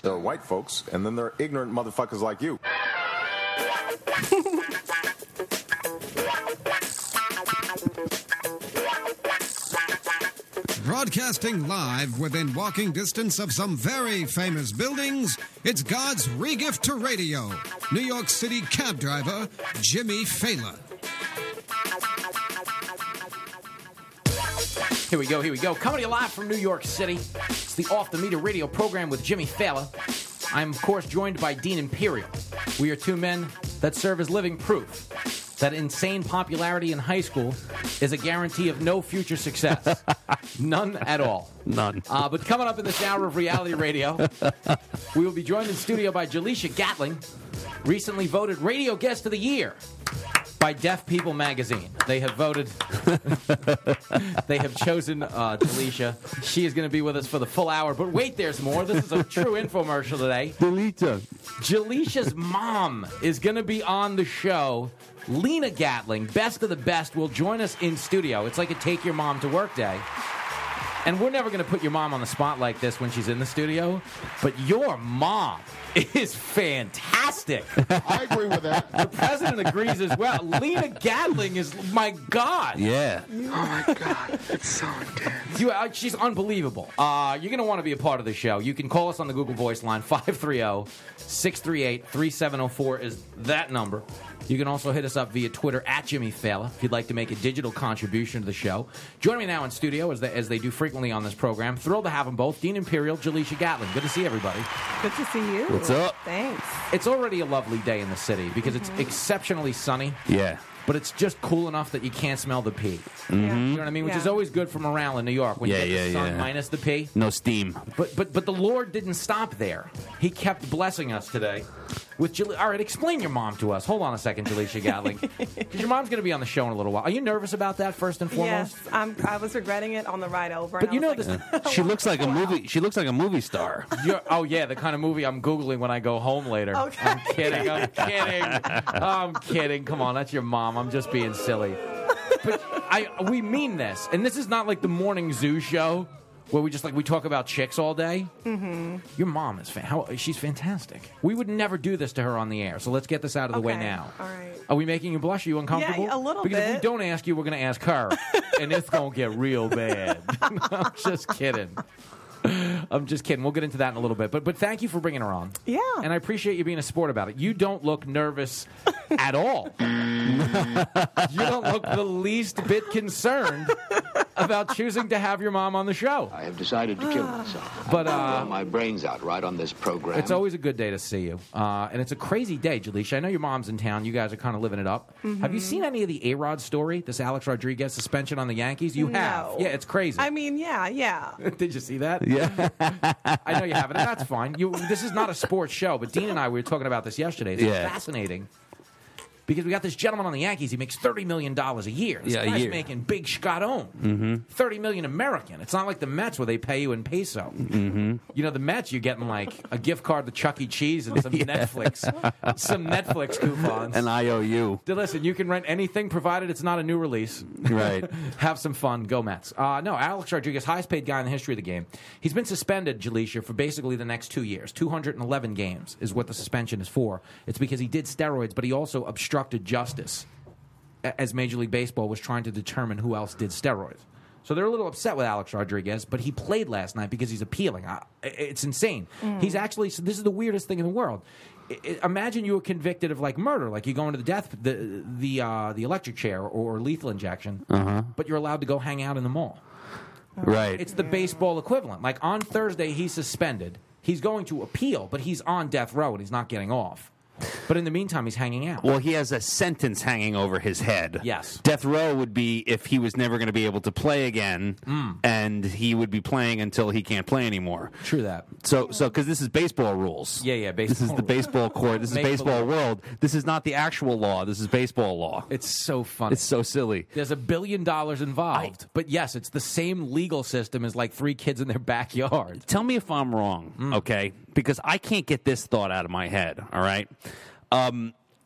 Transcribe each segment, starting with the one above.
There are white folks, and then there are ignorant motherfuckers like you. Broadcasting live within walking distance of some very famous buildings, it's God's regift to radio. New York City cab driver, Jimmy Fallon. Here we go. Coming to you live from New York City. It's the Off the Meter radio program with Jimmy Fallon. I'm, of course, joined by Dean Imperial. We are two men that serve as living proof that insane popularity in high school is a guarantee of no future success. None at all. None. But coming up in this hour of reality radio, we will be joined in studio by Jaleisha Gatling, recently voted Radio Guest of the Year by Deaf People magazine. They have voted. They have chosen Jaleisha. She is going to be with us for the full hour. But wait, there's more. This is a true infomercial today. Jaleisha's mom is going to be on the show. Lena Gatling, best of the best, will join us in studio. It's like a take your mom to work day. And we're never going to put your mom on the spot like this when she's in the studio, but your mom is fantastic. I agree with that. The president agrees as well. Lena Gatling is, my God. Yeah. Oh, my God. It's so intense. She's unbelievable. You're going to want to be a part of the show. You can call us on the Google Voice line. 530-638-3704 is that number. You can also hit us up via Twitter at Jimmy Fallon if you'd like to make a digital contribution to the show. Join me now in studio, as they do frequently on this program. Thrilled to have them both. Dean Imperial, Jaleisha Gatling. Good to see everybody. Good to see you. What's up? Thanks. It's already a lovely day in the city because it's exceptionally sunny. Yeah. But it's just cool enough that you can't smell the pee. Yeah. You know what I mean? Which is always good for morale in New York when you get the sun yeah. minus the pee. No steam. But the Lord didn't stop there. He kept blessing us today. With all right, explain your mom to us. Hold on a second, Jaleisha Gatling. Because your mom's going to be on the show in a little while. Are you nervous about that, first and foremost? Yes, I was regretting it on the ride over. But you know this. She looks like a movie. She looks like a movie star. Oh yeah, the kind of movie I'm Googling when I go home later. Okay. I'm kidding. Come on, that's your mom. I'm just being silly. But we mean this, and this is not like the morning zoo show where we talk about chicks all day. Mm-hmm. Your mom is she's fantastic. We would never do this to her on the air, so let's get this out of the way now. All right. Are we making you blush? Are you uncomfortable? Yeah, a little because bit. If we don't ask you, we're going to ask her, and it's going to get real bad. I'm just kidding. I'm just kidding. We'll get into that in a little bit. But thank you for bringing her on. Yeah. And I appreciate you being a sport about it. You don't look nervous at all. You don't look the least bit concerned about choosing to have your mom on the show. I have decided to kill myself. But blow my brains out right on this program. It's always a good day to see you. And it's a crazy day, Jaleisha. I know your mom's in town. You guys are kind of living it up. Mm-hmm. Have you seen any of the A-Rod story, this Alex Rodriguez suspension on the Yankees? You have. Yeah, it's crazy. I mean, yeah. Did you see that? Yeah. I know you haven't, and that's fine. This is not a sports show, but Dean and I were talking about this yesterday. It's fascinating. Because we got this gentleman on the Yankees. He makes $30 million a year. This guy's making big scotone. Mm-hmm. $30 million American. It's not like the Mets where they pay you in peso. Mm-hmm. You know, the Mets, you're getting like a gift card to Chuck E. Cheese and some Netflix coupons. An IOU. Listen, you can rent anything provided it's not a new release. Right. Have some fun. Go Mets. No, Alex Rodriguez, highest paid guy in the history of the game. He's been suspended, Jaleisha, for basically the next 2 years. 211 games is what the suspension is for. It's because he did steroids, but he also obstructed justice as Major League Baseball was trying to determine who else did steroids. So they're a little upset with Alex Rodriguez, but he played last night because he's appealing. It's insane. He's actually, so this is the weirdest thing in the world. Imagine you were convicted of like murder, like you go into the electric chair or lethal injection, but you're allowed to go hang out in the mall. Right. It's the baseball equivalent. Like on Thursday, he's suspended. He's going to appeal, but he's on death row and he's not getting off. But in the meantime, he's hanging out. Well, he has a sentence hanging over his head. Yes. Death row would be if he was never going to be able to play again, and he would be playing until he can't play anymore. True that. So because this is baseball rules. Yeah, baseball. This is the baseball court. This is baseball world. This is not the actual law. This is baseball law. It's so funny. It's so silly. There's $1 billion involved. But yes, it's the same legal system as like 3 kids in their backyard. Tell me if I'm wrong, okay? Because I can't get this thought out of my head, all right?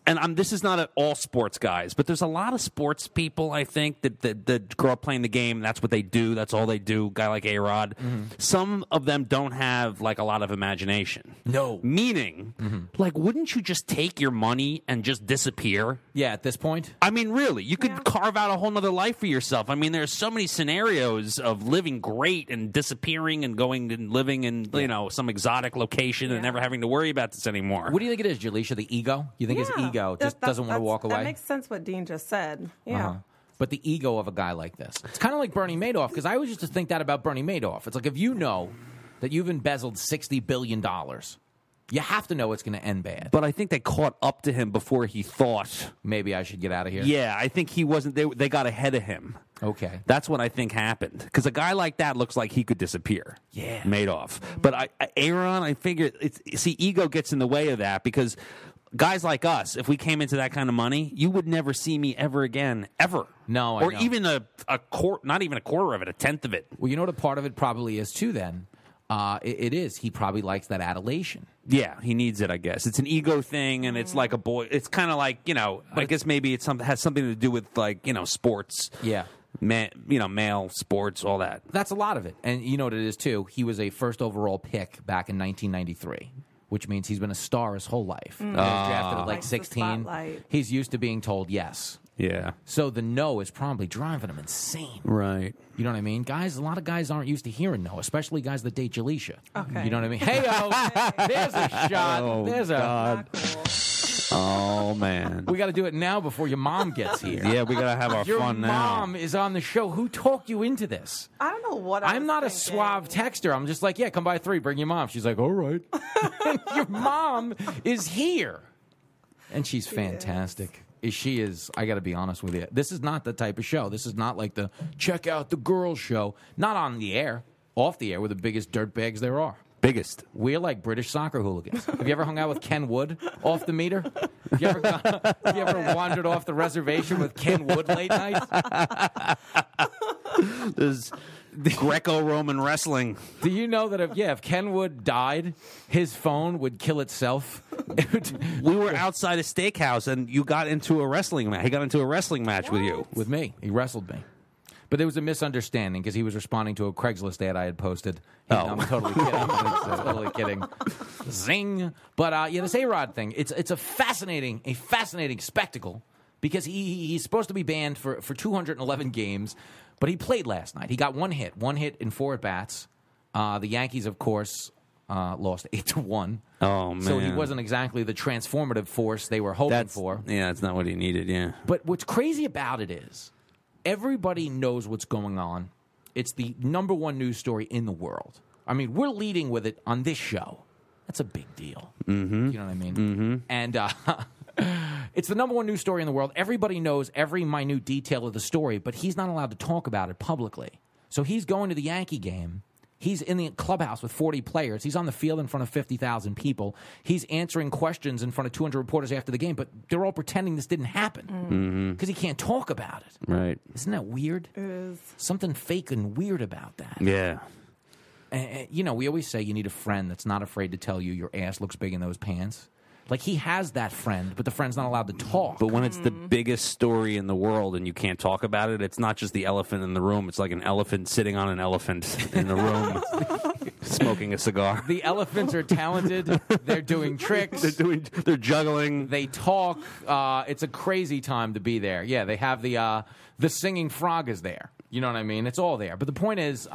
and this is not all sports guys, but there's a lot of sports people, I think, that grow up playing the game. That's what they do. That's all they do. Guy like A-Rod. Some of them don't have, like, a lot of imagination. No. Meaning, like, wouldn't you just take your money and just disappear? Yeah, at this point. I mean, really, you could carve out a whole nother life for yourself. I mean, there's so many scenarios of living great and disappearing and going and living in, you know, some exotic location and never having to worry about this anymore. What do you think it is, Jaleisha? The ego? You think his ego just doesn't want to walk away? That makes sense what Dean just said. Yeah. But the ego of a guy like this. It's kind of like Bernie Madoff, because I always used to think that about Bernie Madoff. It's like, if you know that you've embezzled $60 billion, you have to know it's going to end bad. But I think they caught up to him before he thought, maybe I should get out of here. Yeah, I think he wasn't. They got ahead of him. Okay. That's what I think happened. Because a guy like that looks like he could disappear. Yeah. Madoff. But Aaron, I figure, ego gets in the way of that, because guys like us, if we came into that kind of money, you would never see me ever again, ever. No, or even a quarter, not even a quarter of it, a tenth of it. Well, you know what a part of it probably is too. Then it is. He probably likes that adulation. Yeah, he needs it. I guess it's an ego thing, and it's like a boy. It's kind of like, I guess maybe it has something to do with, like, sports. Yeah. Male sports, all that. That's a lot of it, and you know what it is too. He was a first overall pick back in 1993. Which means he's been a star his whole life. He was drafted at like 16. He's used to being told yes. Yeah. So the no is probably driving him insane. Right. You know what I mean? A lot of guys aren't used to hearing no, especially guys that date Jaleisha. Okay. You know what I mean? Hey-o, there's a shot. Oh, there's God. Oh, man. We got to do it now before your mom gets here. Yeah, we got to have our fun now. Your mom is on the show. Who talked you into this? I don't know what I'm not thinking. a suave texter. I'm just like, yeah, come by 3, bring your mom. She's like, all right. Your mom is here. And she's fantastic. She is, I got to be honest with you. This is not the type of show. This is not like the check out the girls show. Not on the air. Off the air, we're the biggest dirtbags there are. Biggest. We're like British soccer hooligans. Have you ever hung out with Ken Wood off the meter? Have you ever wandered off the reservation with Ken Wood late nights? There's Greco-Roman wrestling. Do you know that if Ken Wood died, his phone would kill itself? We were outside a steakhouse, and you got into a wrestling match. He got into a wrestling match with you. With me. He wrestled me. But there was a misunderstanding because he was responding to a Craigslist ad I had posted. I'm totally kidding. I'm totally kidding. Zing. But this A-Rod thing, it's a fascinating spectacle because he's supposed to be banned for 211 games, but he played last night. He got one hit in 4 at-bats. The Yankees, of course, lost 8-1. Oh, man. So he wasn't exactly the transformative force they were hoping for. Yeah, that's not what he needed, yeah. But what's crazy about it is everybody knows what's going on. It's the #1 news story in the world. I mean, we're leading with it on this show. That's a big deal. Mm-hmm. You know what I mean? Mm-hmm. And it's the #1 news story in the world. Everybody knows every minute detail of the story, but he's not allowed to talk about it publicly. So he's going to the Yankee game. He's in the clubhouse with 40 players. He's on the field in front of 50,000 people. He's answering questions in front of 200 reporters after the game, but they're all pretending this didn't happen because he can't talk about it. Right. Isn't that weird? It is. Something fake and weird about that. Yeah. And, we always say you need a friend that's not afraid to tell you your ass looks big in those pants. Like, he has that friend, but the friend's not allowed to talk. But when it's the biggest story in the world and you can't talk about it, it's not just the elephant in the room. It's like an elephant sitting on an elephant in the room smoking a cigar. The elephants are talented. They're doing tricks. They're juggling. They talk. It's a crazy time to be there. Yeah, they have the singing frog is there. You know what I mean? It's all there. But the point is,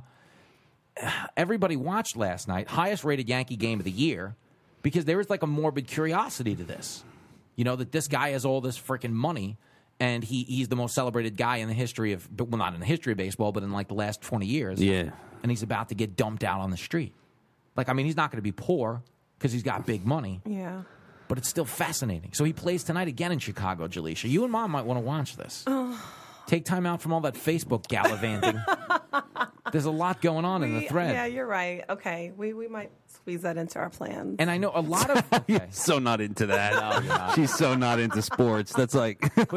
everybody watched last night, highest rated Yankee game of the year, because there is like a morbid curiosity to this. You know, that this guy has all this freaking money, and he's the most celebrated guy in the history of, well, not in the history of baseball, but in like the last 20 years. Yeah. And he's about to get dumped out on the street. Like, I mean, he's not going to be poor because he's got big money. Yeah. But it's still fascinating. So he plays tonight again in Chicago, Jaleisha. You and Mom might want to watch this. Take time out from all that Facebook gallivanting. There's a lot going on in the thread. Yeah, you're right. Okay, we might squeeze that into our plans. And I know a lot of... Okay. So not into that. She's so not into sports. That's like...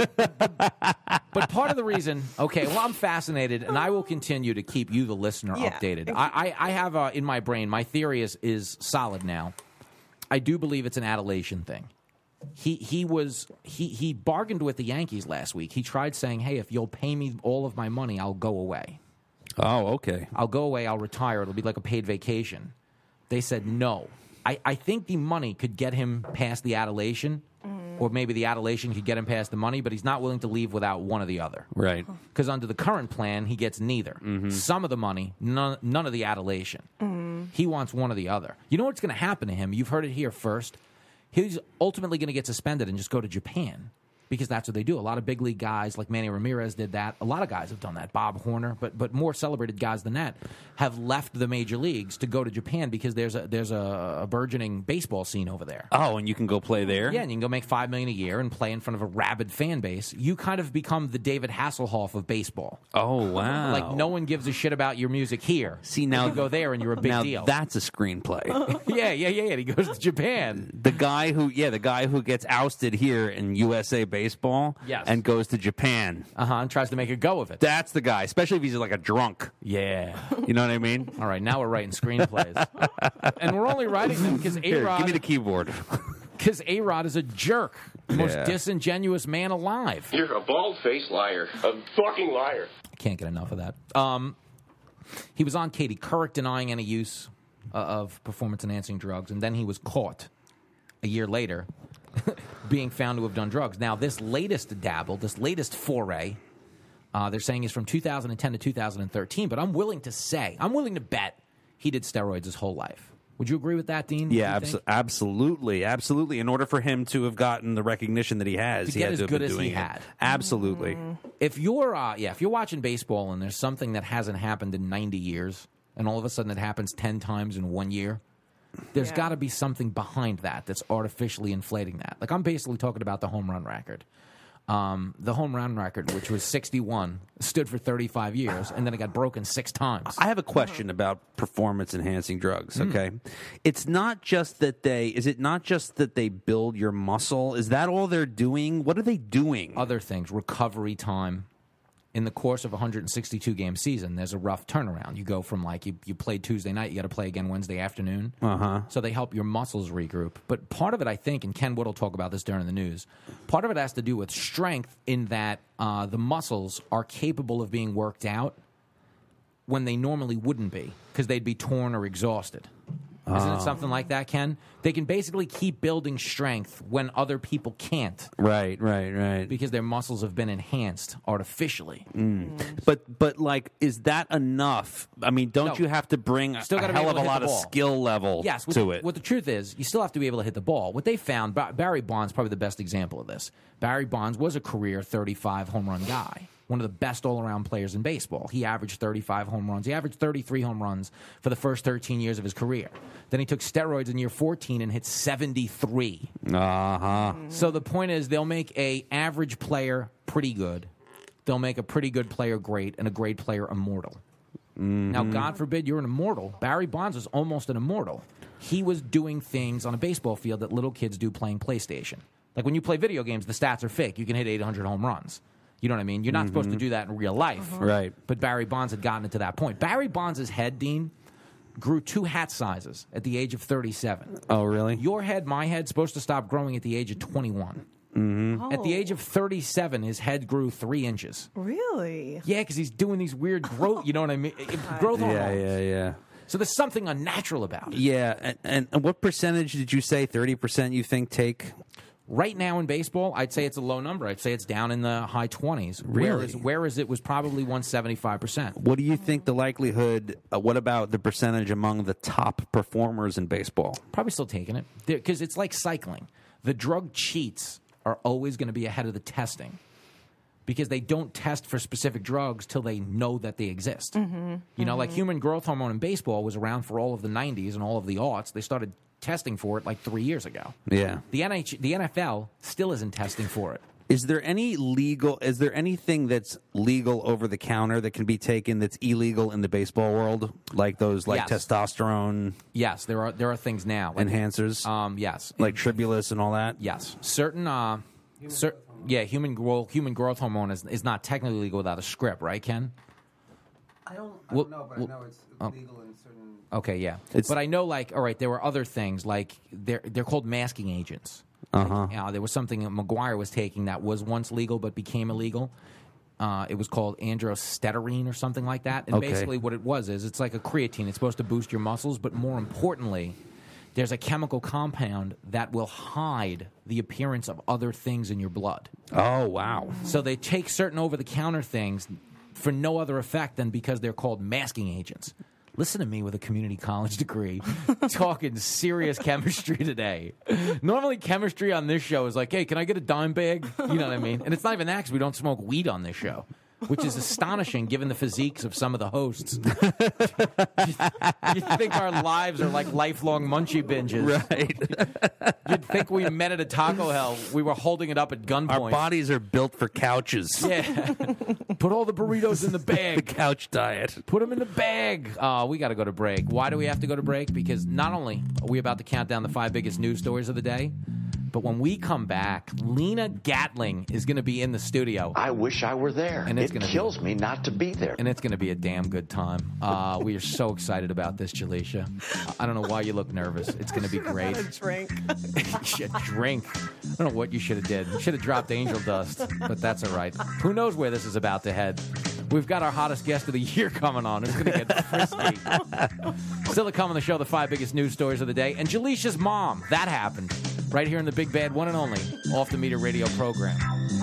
But part of the reason... Okay, well, I'm fascinated, and I will continue to keep you, the listener, updated. I have in my brain, my theory is solid now. I do believe it's an adulation thing. He bargained with the Yankees last week. He tried saying, "Hey, if you'll pay me all of my money, I'll go away. Oh, okay. I'll go away. I'll retire. It'll be like a paid vacation." They said no. I think the money could get him past the adulation, or maybe the adulation could get him past the money, but he's not willing to leave without one or the other. Right. Because under the current plan, he gets neither. Some of the money, none of the adulation. He wants one or the other. You know what's going to happen to him? You've heard it here first. He's ultimately going to get suspended and just go to Japan. Because that's what they do. A lot of big league guys like Manny Ramirez did that. A lot of guys have done that. Bob Horner, but more celebrated guys than that have left the major leagues to go to Japan because there's a burgeoning baseball scene over there. Oh, and you can go play there? Yeah, and you can go make $5 million a year and play in front of a rabid fan base. You kind of become the David Hasselhoff of baseball. Oh, wow. Like no one gives a shit about your music here. See, now you go there and you're a big now deal. That's a screenplay. Yeah. And he goes to Japan. The guy who gets ousted here in USA baseball Yes. and goes to Japan. And tries to make a go of it. That's the guy, especially if he's like a drunk. Yeah. You know what I mean? All right, now we're writing screenplays. And we're only writing them because Here, A-Rod... give me the keyboard. Because A-Rod is a jerk. The most Yeah. disingenuous man alive. You're a bald-faced liar. A fucking liar. I can't get enough of that. He was on Katie Couric denying any use of performance-enhancing drugs, and then he was caught a year later being found to have done drugs. Now, this latest dabble, this latest foray, they're saying is from 2010 to 2013, but I'm willing to bet he did steroids his whole life. Would you agree with that, Dean? Yeah, Do you think? absolutely. In order for him to have gotten the recognition that he has, To he get had as to have good been as he doing it. had. Absolutely. If you're watching baseball and there's something that hasn't happened in 90 years, and all of a sudden it happens 10 times in 1 year, there's got to be something behind that that's artificially inflating that. Like I'm basically talking about the home run record. The home run record, which was 61, stood for 35 years, and then it got broken 6 times. I have a question about performance-enhancing drugs, okay? It's not just that they build your muscle? Is that all they're doing? What are they doing? Other things, recovery time. In the course of a 162-game season, there's a rough turnaround. You go from, like, you played Tuesday night, you got to play again Wednesday afternoon. So they help your muscles regroup. But part of it, I think, and Ken Wood will talk about this during the news, part of it has to do with strength in that the muscles are capable of being worked out when they normally wouldn't be because they'd be torn or exhausted. Isn't it something like that, Ken? They can basically keep building strength when other people can't. Right. Because their muscles have been enhanced artificially. But like, is that enough? I mean, don't you have to bring Still a gotta be hell able of to a hit lot the of ball. skill level to it? What the truth is, you still have to be able to hit the ball. What they found, Barry Bonds probably the best example of this. Barry Bonds was a career 35 home run guy. One of the best all-around players in baseball. He averaged 35 home runs. He averaged 33 home runs for the first 13 years of his career. Then he took steroids in year 14 and hit 73. So the point is they'll make a average player pretty good. They'll make a pretty good player great and a great player immortal. Now, God forbid you're an immortal. Barry Bonds was almost an immortal. He was doing things on a baseball field that little kids do playing PlayStation. Like when you play video games, the stats are fake. You can hit 800 home runs. You know what I mean? You're not supposed to do that in real life. Right. But Barry Bonds had gotten it to that point. Barry Bonds' head, Dean, grew 2 hat sizes at the age of 37. Oh, really? Your head, my head, supposed to stop growing at the age of 21. At the age of 37, his head grew 3 inches. Really? Yeah, because he's doing these weird growth, you know what I mean? Growth hormones. Yeah. So there's something unnatural about it. Yeah, and what percentage did you say? 30% you think take? Right now in baseball, I'd say it's a low number. I'd say it's down in the high 20s. Really? Whereas it was probably 175%. What do you think the likelihood, what about the percentage among the top performers in baseball? Probably still taking it. Because it's like cycling. The drug cheats are always going to be ahead of the testing. Because they don't test for specific drugs till they know that they exist. You know, like human growth hormone in baseball was around for all of the 90s and all of the aughts. They started testing for it like 3 years ago. Yeah. The NFL still isn't testing for it. Is there anything that's legal over the counter that can be taken that's illegal in the baseball world? Like those Yes. testosterone Yes, there are things now. Like, enhancers? yes. Like Tribulus and all that? Yes. Human growth hormone is not technically legal without a script, right, Ken? I don't know, but I know it's legal in certain... Okay, yeah. But I know, like, all right, there were other things, like, they're called masking agents. There was something that McGuire was taking that was once legal but became illegal. It was called androstenedione or something like that. And basically what it was is it's like a creatine. It's supposed to boost your muscles, but more importantly, there's a chemical compound that will hide the appearance of other things in your blood. Oh, wow. So they take certain over-the-counter things for no other effect than because they're called masking agents. Listen to me with a community college degree talking serious chemistry today. Normally chemistry on this show is like, hey, can I get a dime bag? You know what I mean? And it's not even that because we don't smoke weed on this show, which is astonishing given the physiques of some of the hosts. You'd think our lives are like lifelong munchie binges. Right. You'd think we met at a Taco Hell. We were holding it up at gunpoint. Our bodies are built for couches. Yeah. Put all the burritos in the bag. The couch diet. Put them in the bag. We got to go to break. Why do we have to go to break? Because not only are we about to count down the 5 biggest news stories of the day, but when we come back, Lena Gatling is going to be in the studio. I wish I were there. And it kills me not to be there. And it's going to be a damn good time. We are so excited about this, Jaleisha. I don't know why you look nervous. It's going to be great. Drink. You should drink. I don't know what you should have did. You should have dropped angel dust, but that's all right. Who knows where this is about to head? We've got our hottest guest of the year coming on. It's going to get frisky. Still to come on the show, the 5 biggest news stories of the day. And Jaleisha's mom. That happened. Right here in the big bad one and only Off the Meter radio program.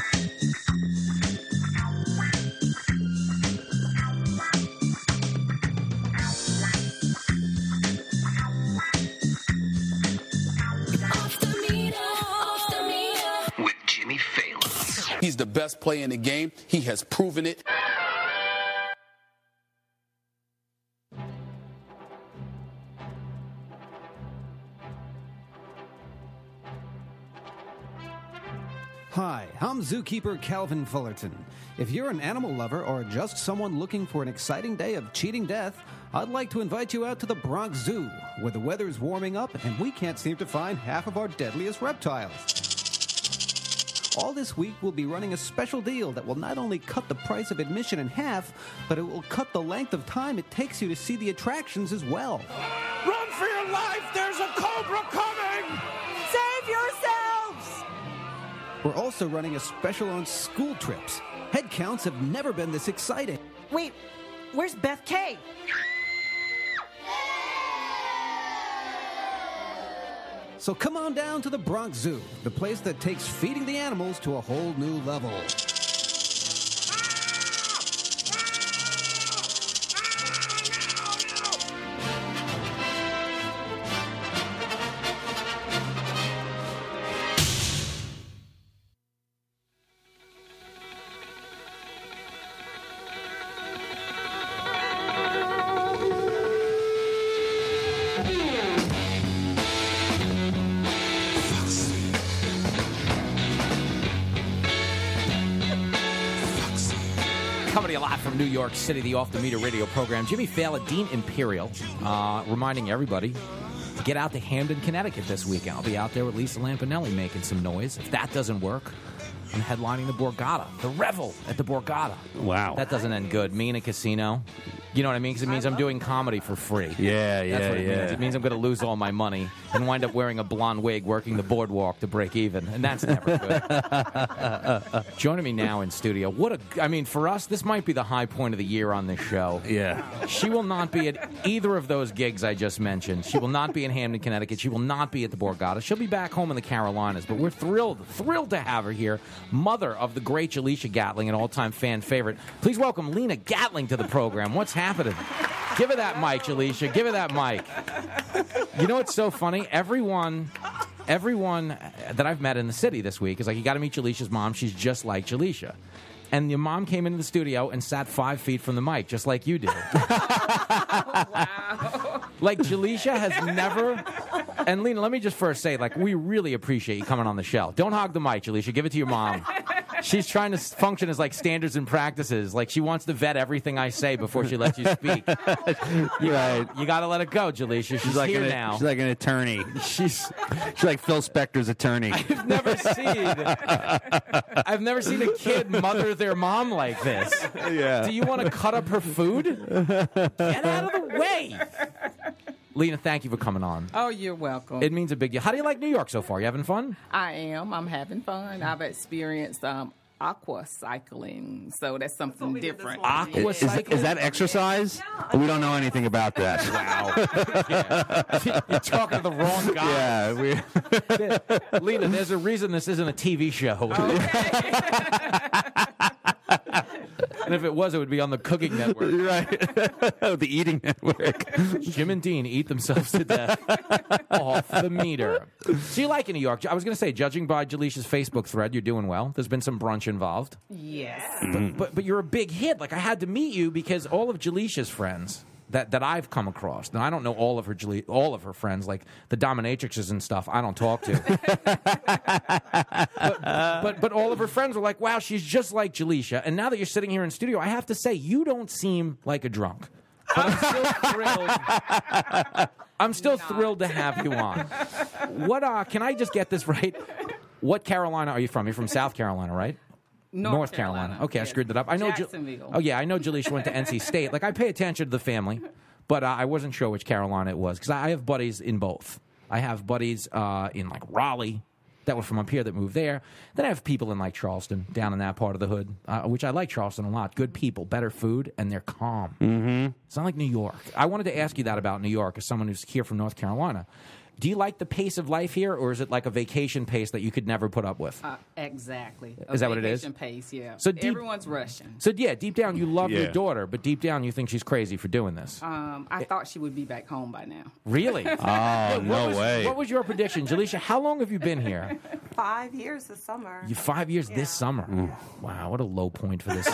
With Jimmy Fallon. He's the best player in the game. He has proven it. Hi, I'm zookeeper Calvin Fullerton. If you're an animal lover or just someone looking for an exciting day of cheating death, I'd like to invite you out to the Bronx Zoo, where the weather's warming up and we can't seem to find half of our deadliest reptiles. All this week, we'll be running a special deal that will not only cut the price of admission in half, but it will cut the length of time it takes you to see the attractions as well. Run for your life! There's a cobra coming! Save yourselves! We're also running a special on school trips. Head counts have never been this exciting. Wait, where's Beth K? So come on down to the Bronx Zoo, the place that takes feeding the animals to a whole new level. Coming live from New York City, the Off the Meter radio program. Jimmy Fallon, Dean Imperial, reminding everybody to get out to Hamden, Connecticut this weekend. I'll be out there with Lisa Lampanelli making some noise. If that doesn't work, I'm headlining the Borgata, the Revel at the Borgata. Wow. That doesn't end good. Me in a casino. You know what I mean? Because it means I'm doing comedy for free. Yeah, That's what it means. It means I'm going to lose all my money and wind up wearing a blonde wig working the boardwalk to break even. And that's never good. Joining me now in studio. For us, this might be the high point of the year on this show. Yeah. She will not be at either of those gigs I just mentioned. She will not be in Hamden, Connecticut. She will not be at the Borgata. She'll be back home in the Carolinas. But we're thrilled to have her here. Mother of the great Jaleisha Gatling, an all-time fan favorite. Please welcome Lena Gatling to the program. What's happening? Give her that mic, Jaleisha. Give her that mic. You know what's so funny? Everyone that I've met in the city this week is like, you got to meet Jaleisha's mom. She's just like Jaleisha. And your mom came into the studio and sat 5 feet from the mic, just like you did. Wow. Like, Jaleisha has never... And, Lena, let me just first say, we really appreciate you coming on the show. Don't hog the mic, Jaleisha. Give it to your mom. She's trying to function as, standards and practices. She wants to vet everything I say before she lets you speak. Right. You got to let it go, Jaleisha. She's like here now. She's like an attorney. She's like Phil Spector's attorney. I've never seen a kid mother their mom like this. Yeah. Do you want to cut up her food? Get out of the way. Lena, thank you for coming on. Oh, you're welcome. It means a big deal. How do you like New York so far? You having fun? I am. I'm having fun. I've experienced aqua cycling, so that's something different. Aqua cycling? Is that exercise? Yeah. We don't know anything about that. Wow. You're talking to the wrong guy. Yeah. Lena, there's a reason this isn't a TV show. Okay. And if it was, it would be on the Cooking Network. Right. The Eating Network. Jim and Dean eat themselves to death off the meter. So you like in New York? I was going to say, judging by Jaleesha's Facebook thread, you're doing well. There's been some brunch involved. Yes. But you're a big hit. Like, I had to meet you because all of Jaleesha's friends that I've come across. Now, I don't know all of her friends, like the dominatrixes and stuff. I don't talk to. but all of her friends were like, "Wow, she's just like Jaleesha." And now that you're sitting here in studio, I have to say, you don't seem like a drunk. But I'm still thrilled. I'm still thrilled to have you on. What? Can I just get this right? What Carolina are you from? You're from South Carolina, right? North Carolina. Okay, yes. I screwed that up. I know. Jacksonville. I know Jaleesha went to NC State. Like, I pay attention to the family, but I wasn't sure which Carolina it was because I have buddies in both. I have buddies in like Raleigh that were from up here that moved there. Then I have people in like Charleston, down in that part of the hood, which I like Charleston a lot. Good people, better food, and they're calm. Mm-hmm. It's not like New York. I wanted to ask you that about New York as someone who's here from North Carolina. Do you like the pace of life here, or is it like a vacation pace that you could never put up with? Exactly. Is that what it is? Vacation pace, yeah. So everyone's rushing. So, yeah, deep down you love your daughter, but deep down you think she's crazy for doing this. I thought she would be back home by now. Really? No way. What was your prediction? Jaleesha, how long have you been here? 5 years this summer. 5 years this summer. Wow, what a low point for this.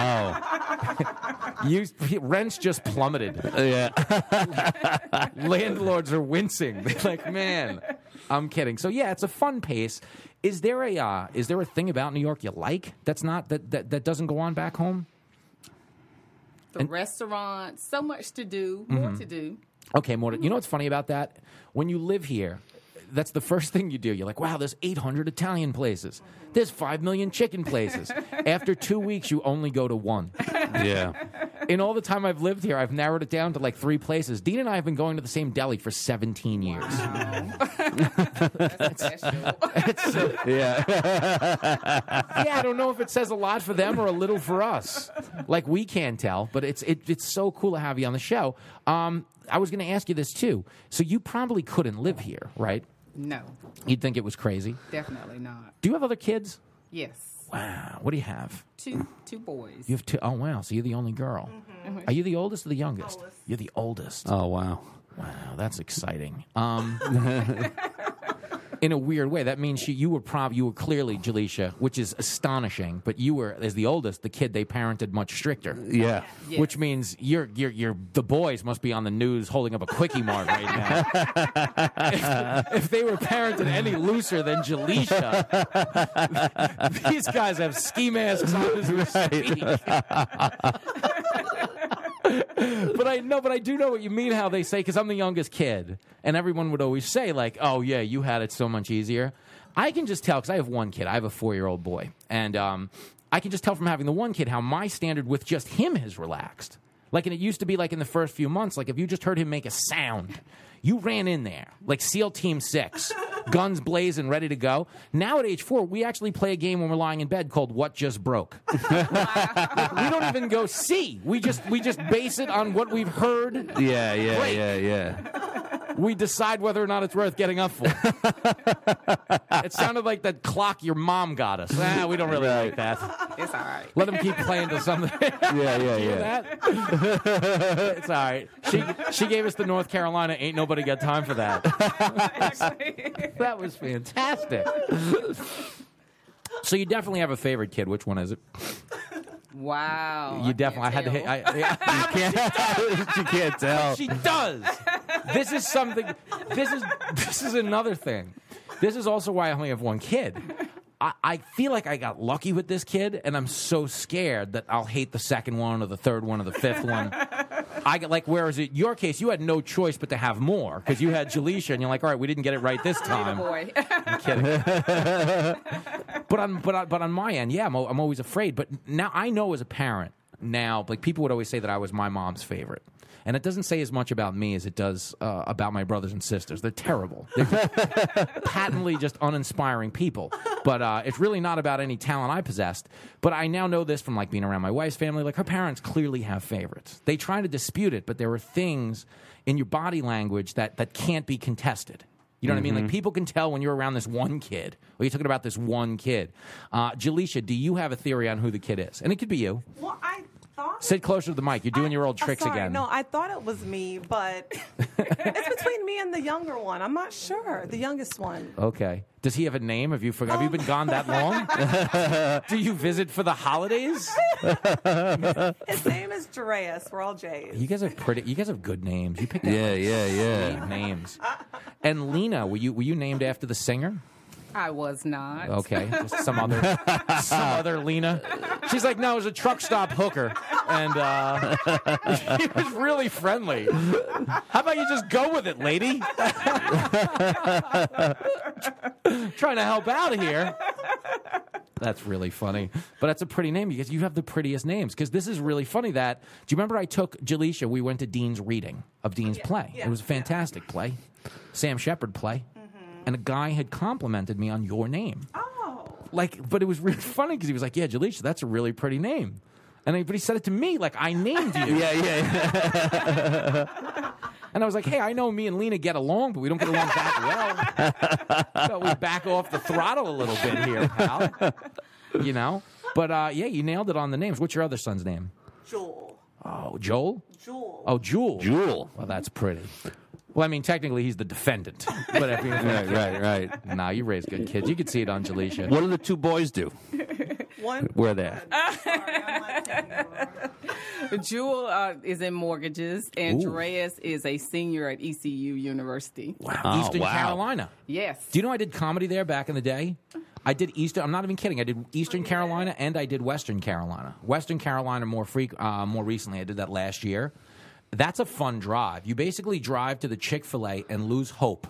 I know. Rents just plummeted. Yeah. Landlords are wincing. They're like, man, I'm kidding. So yeah, it's a fun pace. Is there a thing about New York you like that's not that doesn't go on back home? The restaurants, so much to do, more to do. Okay, more. You know what's funny about that? When you live here, that's the first thing you do. You're like, wow, there's 800 Italian places. There's 5 million chicken places. After 2 weeks, you only go to one. Yeah. In all the time I've lived here, I've narrowed it down to like 3 places. Dean and I have been going to the same deli for 17 years. That's special. Yeah, I don't know if it says a lot for them or a little for us. Like, we can't tell, but it's so cool to have you on the show. I was going to ask you this, too. So you probably couldn't live here, right? No. You'd think it was crazy? Definitely not. Do you have other kids? Yes. Wow. What do you have? Two boys. You have 2. Oh, wow. So you're the only girl. Mm-hmm. Are you the oldest or the youngest? Oldest. You're the oldest. Oh, wow. Wow, that's exciting. In a weird way, that means you were clearly Jaleesha, which is astonishing. But you were, as the oldest, the kid they parented much stricter. Yeah, yes. Which means the boys must be on the news holding up a Quickie Mart right now. if they were parented any looser than Jaleesha, these guys have ski masks on as we speak. But I do know what you mean, how they say, because I'm the youngest kid, and everyone would always say, like, oh, yeah, you had it so much easier. I can just tell, because I have one kid. I have a 4-year-old boy. And I can just tell from having the one kid how my standard with just him has relaxed. Like, and it used to be like in the first few months, like if you just heard him make a sound, you ran in there, like SEAL Team 6, guns blazing, ready to go. Now at age 4, we actually play a game when we're lying in bed called What Just Broke. We don't even go see. We just base it on what we've heard. Yeah. We decide whether or not it's worth getting up for. It sounded like that clock your mom got us. We don't really like that. It's all right. Let them keep playing till something. Yeah. It's all right. She gave us the North Carolina. Ain't nobody got time for that. That was fantastic. So you definitely have a favorite kid. Which one is it? Wow. You definitely. I had to hit. You can't tell. She does. This is something. This is another thing. This is also why I only have one kid. I feel like I got lucky with this kid, and I'm so scared that I'll hate the second one or the third one or the fifth one. Whereas in your case, you had no choice but to have more because you had Jaleesha, and you're like, all right, we didn't get it right this time. Boy. I'm kidding. But on my end, yeah, I'm always afraid. But now I know as a parent, now, like people would always say that I was my mom's favorite. And it doesn't say as much about me as it does about my brothers and sisters. They're terrible. They're patently just uninspiring people. But it's really not about any talent I possessed. But I now know this from like being around my wife's family. Like her parents clearly have favorites. They try to dispute it, but there are things in your body language that can't be contested. You know what I mean? Like people can tell when you're around this one kid, or you're talking about this one kid. Jaleisha, do you have a theory on who the kid is? And it could be you. Well, I thought. Sit closer to the mic. You're doing your old tricks sorry, again. No, I thought it was me, but it's between me and the younger one. I'm not sure. The youngest one. Okay. Does he have a name? Have you been gone that long? Do you visit for the holidays? His name is Dreas. We're all J's. You guys have good names. You picked out Yeah. names. And Lena, were you named after the singer? I was not. Okay, just some other Lena. She's like, no, it was a truck stop hooker, and she was really friendly. How about you just go with it, lady? Trying to help out here. That's really funny. But that's a pretty name because you have the prettiest names. Because this is really funny that... Do you remember I took Jaleisha, we went to Dean's reading of Dean's play. It was a fantastic play. Sam Shepard play. And a guy had complimented me on your name. Oh. But it was really funny because he was like, yeah, Jaleisha, that's a really pretty name. But he said it to me like I named you. Yeah. And I was like, hey, I know me and Lena get along, but we don't get along that well. So we back off the throttle a little bit here, pal. You know? But, you nailed it on the names. What's your other son's name? Joel. Oh, Joel? Jewel. Oh, Jewel. Jewel. Well, that's pretty. Well, I mean, technically, he's the defendant. But if Right. Nah, you raise good kids. You could see it on Jaleisha. What do the two boys do? One. Where are they? Jewel is in mortgages, and Dreas is a senior at ECU University. Wow. Eastern Carolina. Yes. Do you know I did comedy there back in the day? I did I'm not even kidding. I did Eastern Carolina and I did Western Carolina. Western Carolina more recently. I did that last year. That's a fun drive. You basically drive to the Chick-fil-A and lose hope.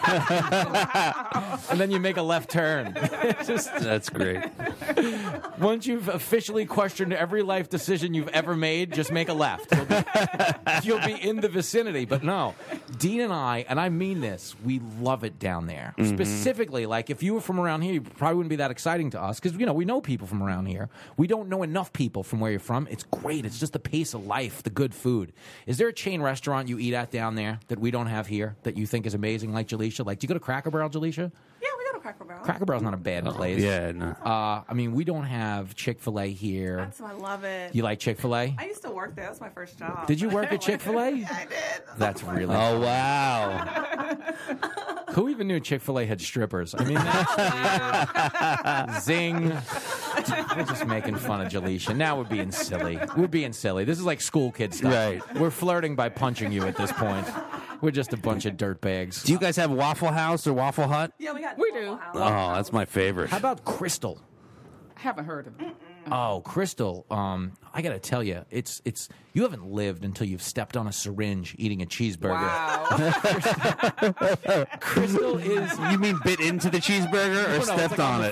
And then you make a left turn. That's great. Once you've officially questioned every life decision you've ever made, just make a left. You'll be in the vicinity. But no, Dean and I mean this, we love it down there. Specifically, like if you were from around here, you probably wouldn't be that exciting to us because, we know people from around here. We don't know enough people from where you're from. It's great. It's just the pace of life, the good food. Is there a chain restaurant you eat at down there that we don't have here that you think is amazing, like Jaleisha? Like, do you go to Cracker Barrel, Jaleisha? Yeah, we go to Cracker Barrel. Cracker Barrel's not a bad place. Yeah, no. We don't have Chick-fil-A here. I love it. You like Chick-fil-A? I used to work there. That was my first job. Did you work at Chick-fil-A? Yeah, I did. That's really Oh, wow. Who even knew Chick-fil-A had strippers? I mean, that's zing. We're just making fun of Jaleisha. Now we're being silly. This is like school kid stuff. Right. We're flirting by punching you at this point. We're just a bunch of dirtbags. Do you guys have Waffle House or Waffle Hut? Yeah, We do. Oh, that's my favorite. How about Crystal? Haven't heard of it. Oh, Crystal. I got to tell you, it's you haven't lived until you've stepped on a syringe eating a cheeseburger. Wow. Crystal is. You mean bit into the cheeseburger or No, stepped it's like on the it?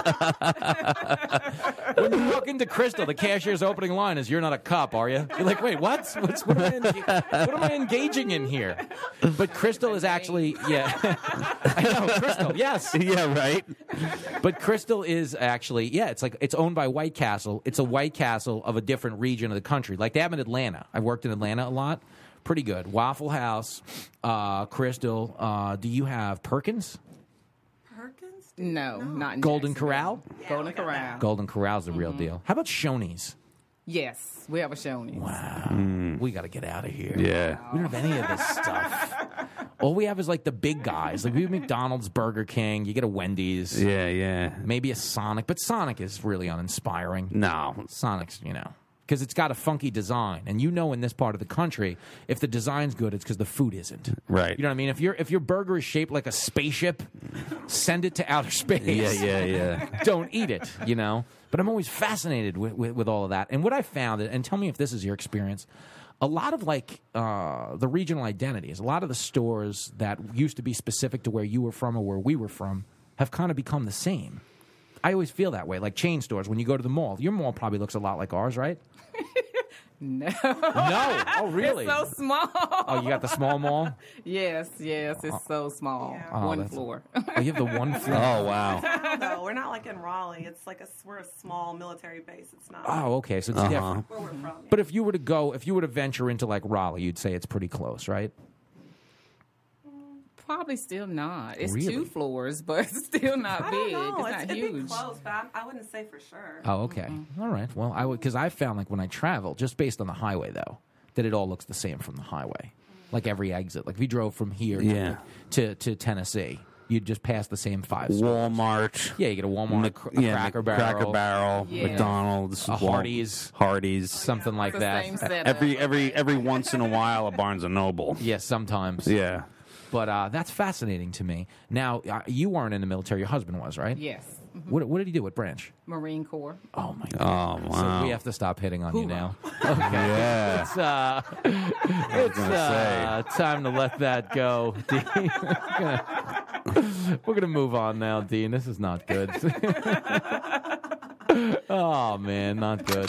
floor. When you walk into Crystal, the cashier's opening line is, "You're not a cop, are you?" You're like, "Wait, what? What am I engaging in here?" But Crystal is actually, I know, Crystal, yes. Yeah, right. But Crystal is actually, it's owned by White Castle. It's a White Castle of a different region of the country. Like they have in Atlanta. I've worked in Atlanta a lot. Pretty good. Waffle House, Crystal. Do you have Perkins? Perkins? No, not in Golden Jacksonville. Corral? Yeah, Golden Corral. Golden Corral's the real deal. How about Shoney's? Yes, we have a Shoney's. Wow. We got to get out of here. Yeah. We don't have any of this stuff. All we have is like the big guys. Like we have McDonald's, Burger King. You get a Wendy's. Yeah. Maybe a Sonic. But Sonic is really uninspiring. No. Sonic's, because it's got a funky design. And in this part of the country, if the design's good, it's because the food isn't. Right. You know what I mean? If your burger is shaped like a spaceship, send it to outer space. Yeah. Don't eat it, But I'm always fascinated with all of that. And what I found, and tell me if this is your experience, a lot of the regional identities, a lot of the stores that used to be specific to where you were from or where we were from have kind of become the same. I always feel that way. Like chain stores, when you go to the mall, your mall probably looks a lot like ours, right? No. No. Oh, really? It's so small. Oh, you got the small mall? Yes. It's so small. Yeah. Oh, One floor. Oh, you have the one floor. Oh, wow. No, we're not like in Raleigh. It's like we're a small military base. It's not. Oh, okay. So it's different. Where we're from. Yeah. But if you were to venture into like Raleigh, you'd say it's pretty close, right? Probably still not. It's Really? 2 floors, but still not I big. don't know. It's not It'd huge. be close, but I wouldn't say for sure. Oh, okay. All right. Well, I would, because I found like when I travel, just based on the highway though, that it all looks the same from the highway. Like every exit. Like if you drove from here to Tennessee, you'd just pass the same 5 stores. Walmart. Yeah, you get a Walmart, a Cracker Barrel, McDonald's, a Hardee's, something like It's the that. same setup. Every once in a while, a Barnes and Noble. Yeah, sometimes. Yeah. But that's fascinating to me. Now, you weren't in the military. Your husband was, right? Yes. What did he do? What branch? Marine Corps. Oh, my Oh, God. wow. So we have to stop hitting on you now. Okay. Yeah. It's time to let that go, Dean. We're gonna move on now, Dean. This is not good. Oh, man, not good.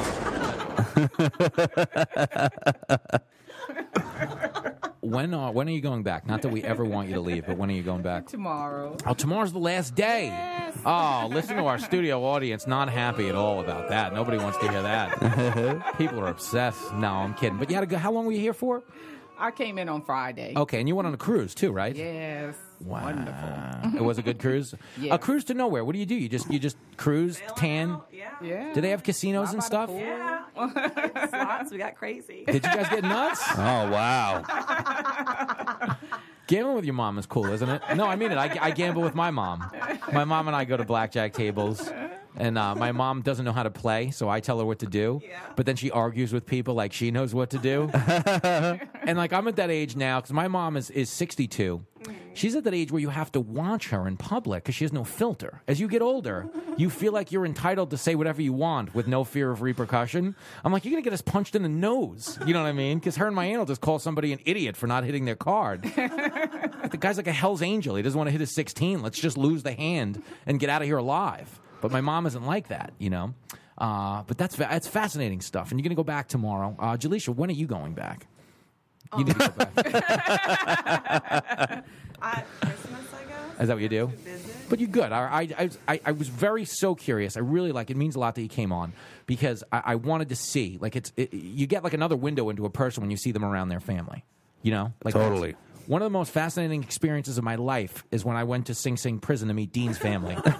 When are you going back? Not that we ever want you to leave, but when are you going back? Tomorrow. Oh, tomorrow's the last day. Yes. Oh, listen to our studio audience. Not happy at all about that. Nobody wants to hear that. People are obsessed. No, I'm kidding. But you had to go. How long were you here for? I came in on Friday. Okay, and you went on a cruise too, right? Yes. Wow. Wonderful. It was a good cruise. Yeah. A cruise to nowhere. What do? You just cruise, tan. Yeah. Do they have casinos Right and by the stuff? pool. Yeah. Slots. We got crazy. Did you guys get nuts? Oh, wow. Gambling with your mom is cool, isn't it? No, I mean it. I gamble with my mom. My mom and I go to blackjack tables. And my mom doesn't know how to play, so I tell her what to do. Yeah. But then she argues with people like she knows what to do. And like I'm at that age now, because my mom is 62. She's at that age where you have to watch her in public because she has no filter. As you get older, you feel like you're entitled to say whatever you want with no fear of repercussion. I'm like, you're going to get us punched in the nose. You know what I mean? Because her and my aunt will just call somebody an idiot for not hitting their card. The guy's like a Hell's Angel. He doesn't want to hit his 16. Let's just lose the hand and get out of here alive. But my mom isn't like that, you know. But that's fascinating stuff. And you're going to go back tomorrow. Jaleisha, when are you going back? You need to go back. Christmas, I guess. Is that what you do? Visit. But you're good. I was so curious. I really it means a lot that you came on because I wanted to see you get like another window into a person when you see them around their family. You know, like Totally. One of the most fascinating experiences of my life is when I went to Sing Sing prison to meet Dean's family. We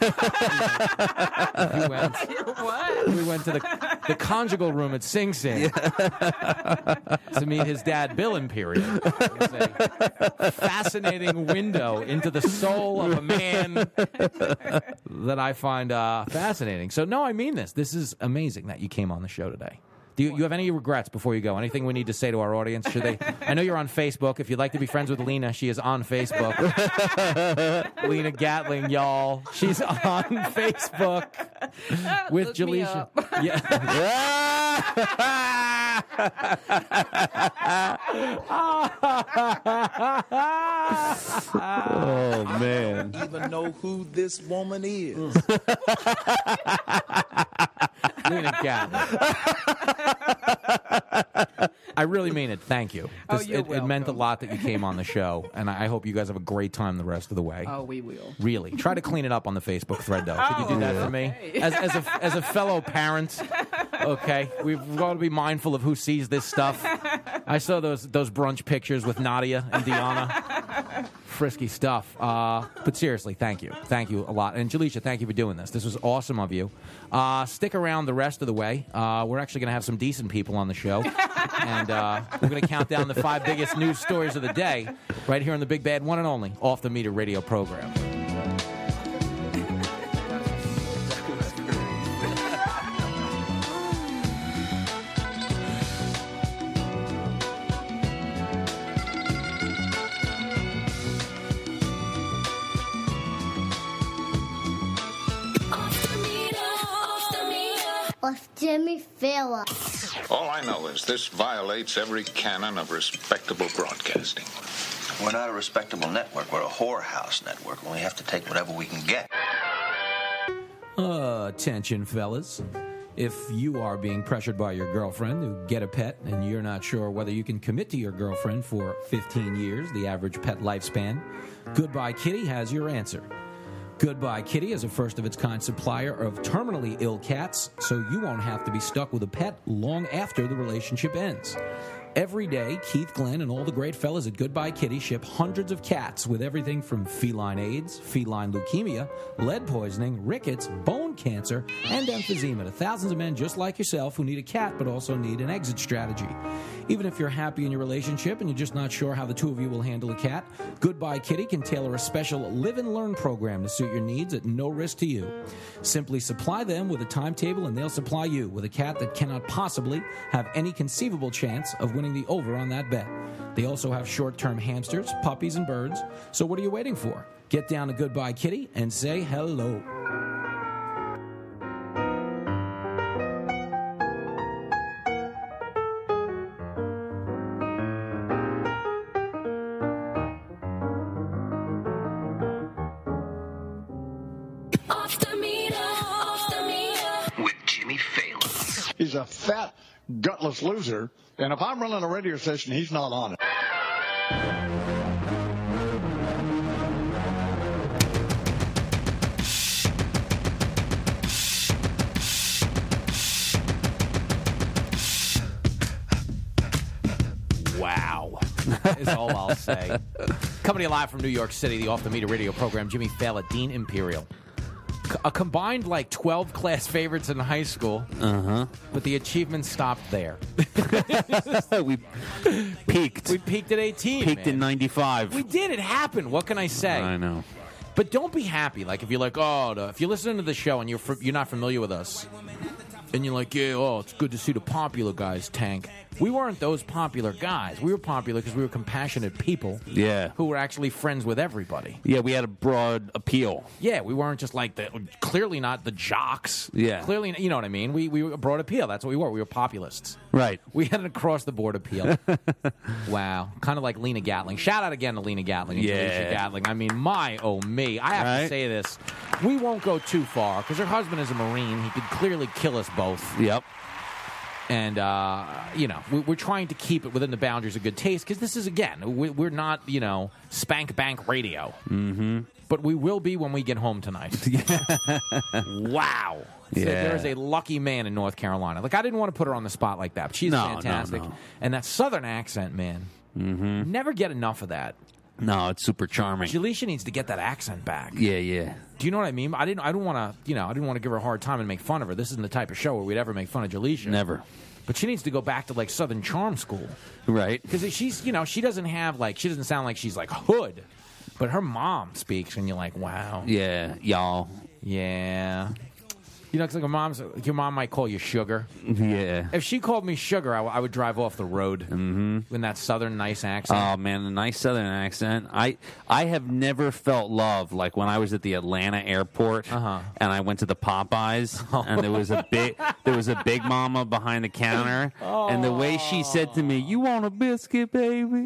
went to the conjugal room at Sing Sing to meet his dad, Bill Imperial. It was a fascinating window into the soul of a man that I find fascinating. So, no, I mean this. This is amazing that you came on the show today. Do you have any regrets before you go? Anything we need to say to our audience? Should they? I know you're on Facebook. If you'd like to be friends with Lena, she is on Facebook. Lena Gatling, y'all. She's on Facebook with Look me Jaleisha. up. Yeah. Oh, man. Even know who this woman is. Lena Gatling. I really mean it. Thank you. You're It meant a welcome. lot that you came on the show, and I hope you guys have a great time the rest of the way. Oh, we will. Really, try to clean it up on the Facebook thread, though. Could you do that for me, okay. as a fellow parent? Okay, we've got to be mindful of who sees this stuff. I saw those brunch pictures with Nadia and Deanna. Frisky stuff. But seriously, thank you a lot, and Jaleisha, thank you for doing this. This was awesome of you. Stick around the rest of the way. We're actually going to have some decent people on the show, and we're going to count down the 5 biggest news stories of the day right here on the Big Bad One and Only Off the Meter radio program. With Jimmy Fallon. All I know is this violates every canon of respectable broadcasting. We're not a respectable network. We're a whorehouse network, and we have to take whatever we can get. Attention, fellas. If you are being pressured by your girlfriend to get a pet and you're not sure whether you can commit to your girlfriend for 15 years, the average pet lifespan, Goodbye Kitty has your answer. Goodbye Kitty is a first-of-its-kind supplier of terminally ill cats, so you won't have to be stuck with a pet long after the relationship ends. Every day, Keith Glenn and all the great fellas at Goodbye Kitty ship hundreds of cats with everything from feline AIDS, feline leukemia, lead poisoning, rickets, bone cancer, and emphysema to thousands of men just like yourself who need a cat but also need an exit strategy. Even if you're happy in your relationship and you're just not sure how the two of you will handle a cat, Goodbye Kitty can tailor a special live and learn program to suit your needs at no risk to you. Simply supply them with a timetable and they'll supply you with a cat that cannot possibly have any conceivable chance of winning the over on that bet. They also have short-term hamsters, puppies, and birds. So what are you waiting for? Get down to Goodbye Kitty and say hello. With Jimmy Fallon. He's a fat, gutless loser, and if I'm running a radio station, he's not on it. Wow. Is all I'll say. Coming to you live from New York City, the Off the Meter radio program, Jimmy Fallon, Dean Imperial. A combined, 12 class favorites in high school. Uh-huh. But the achievement stopped there. We peaked. We peaked at 18, Peaked in 95. We did. It happened. What can I say? I know. But don't be happy. If you're like, if you're listening to the show and you're not familiar with us, and you're like, it's good to see the popular guys tank. We weren't those popular guys. We were popular because we were compassionate people. Yeah. Who were actually friends with everybody. Yeah, we had a broad appeal. Yeah, we weren't just clearly not the jocks. Yeah. Clearly, you know what I mean? We were a broad appeal. That's what we were. We were populists. Right. We had an across-the-board appeal. Wow. Kind of like Lena Gatling. Shout out again to Lena Gatling and Alicia Gatling. I mean, me. I have to say this. We won't go too far because her husband is a Marine. He could clearly kill us both. Yep. And, we're trying to keep it within the boundaries of good taste because this is, again, we're not, spank bank radio. Mm-hmm. But we will be when we get home tonight. Wow. Yeah. There is a lucky man in North Carolina. I didn't want to put her on the spot like that, but she's fantastic. No. And that Southern accent, man. Mm-hmm. Never get enough of that. No, it's super charming. Jaleisha needs to get that accent back. Yeah. Do you know what I mean? I didn't want to give her a hard time and make fun of her. This isn't the type of show where we'd ever make fun of Jaleisha. Never. But she needs to go back to Southern Charm School. Right. Because she's, she doesn't have she doesn't sound like she's hood. But her mom speaks and you're like, wow. Yeah, y'all. Yeah. It's like your mom might call you Sugar. Yeah. If she called me Sugar, I would drive off the road in that Southern nice accent. Oh, man, the nice Southern accent. I have never felt love like when I was at the Atlanta airport and I went to the Popeyes and there was a big mama behind the counter and the way she said to me, "You want a biscuit, baby?"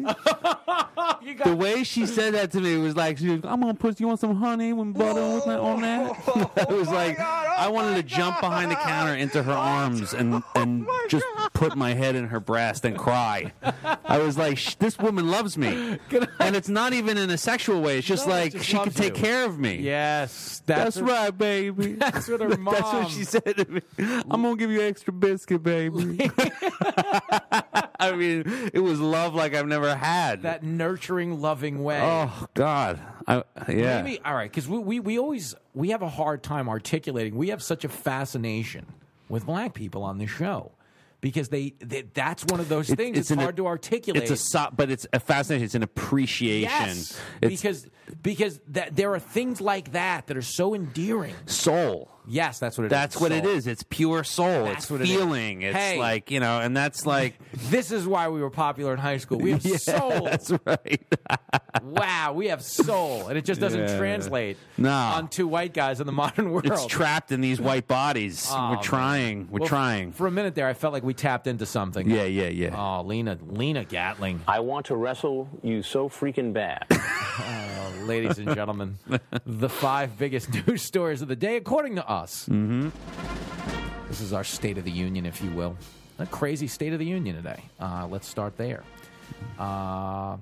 The way she said that to me was like, "I'm gonna put you on some honey with butter on that." It was like I wanted to jump behind the counter into her arms and just put my head in her breast and cry. I was like, this woman loves me. And it's not even in a sexual way. It's just she can take care of me. Yes. That's right, baby. That's what her mom... That's what she said to me. I'm going to give you an extra biscuit, baby. I mean, it was love like I've never had. That nurturing, loving way. Oh, God. Yeah. Maybe, all right, because we have a hard time articulating. We have such a fascination with black people on this show because that's one of those things. It's hard to articulate. But it's a fascination. It's an appreciation. Yes, because there are things like that are so endearing. Soul. Yes, that's what it is. That's what it is. It's pure soul. That's it's feeling. It's and that's like... This is why we were popular in high school. We have soul. That's right. Wow, we have soul. And it just doesn't translate on two white guys in the modern world. It's trapped in these white bodies. We're trying. We're trying. For a minute there, I felt like we tapped into something. Yeah. Oh, Lena Gatling. I want to wrestle you so freaking bad. ladies and gentlemen, the 5 biggest news stories of the day, according to us. Mm-hmm. This is our State of the Union, if you will. A crazy State of the Union today. Let's start there. An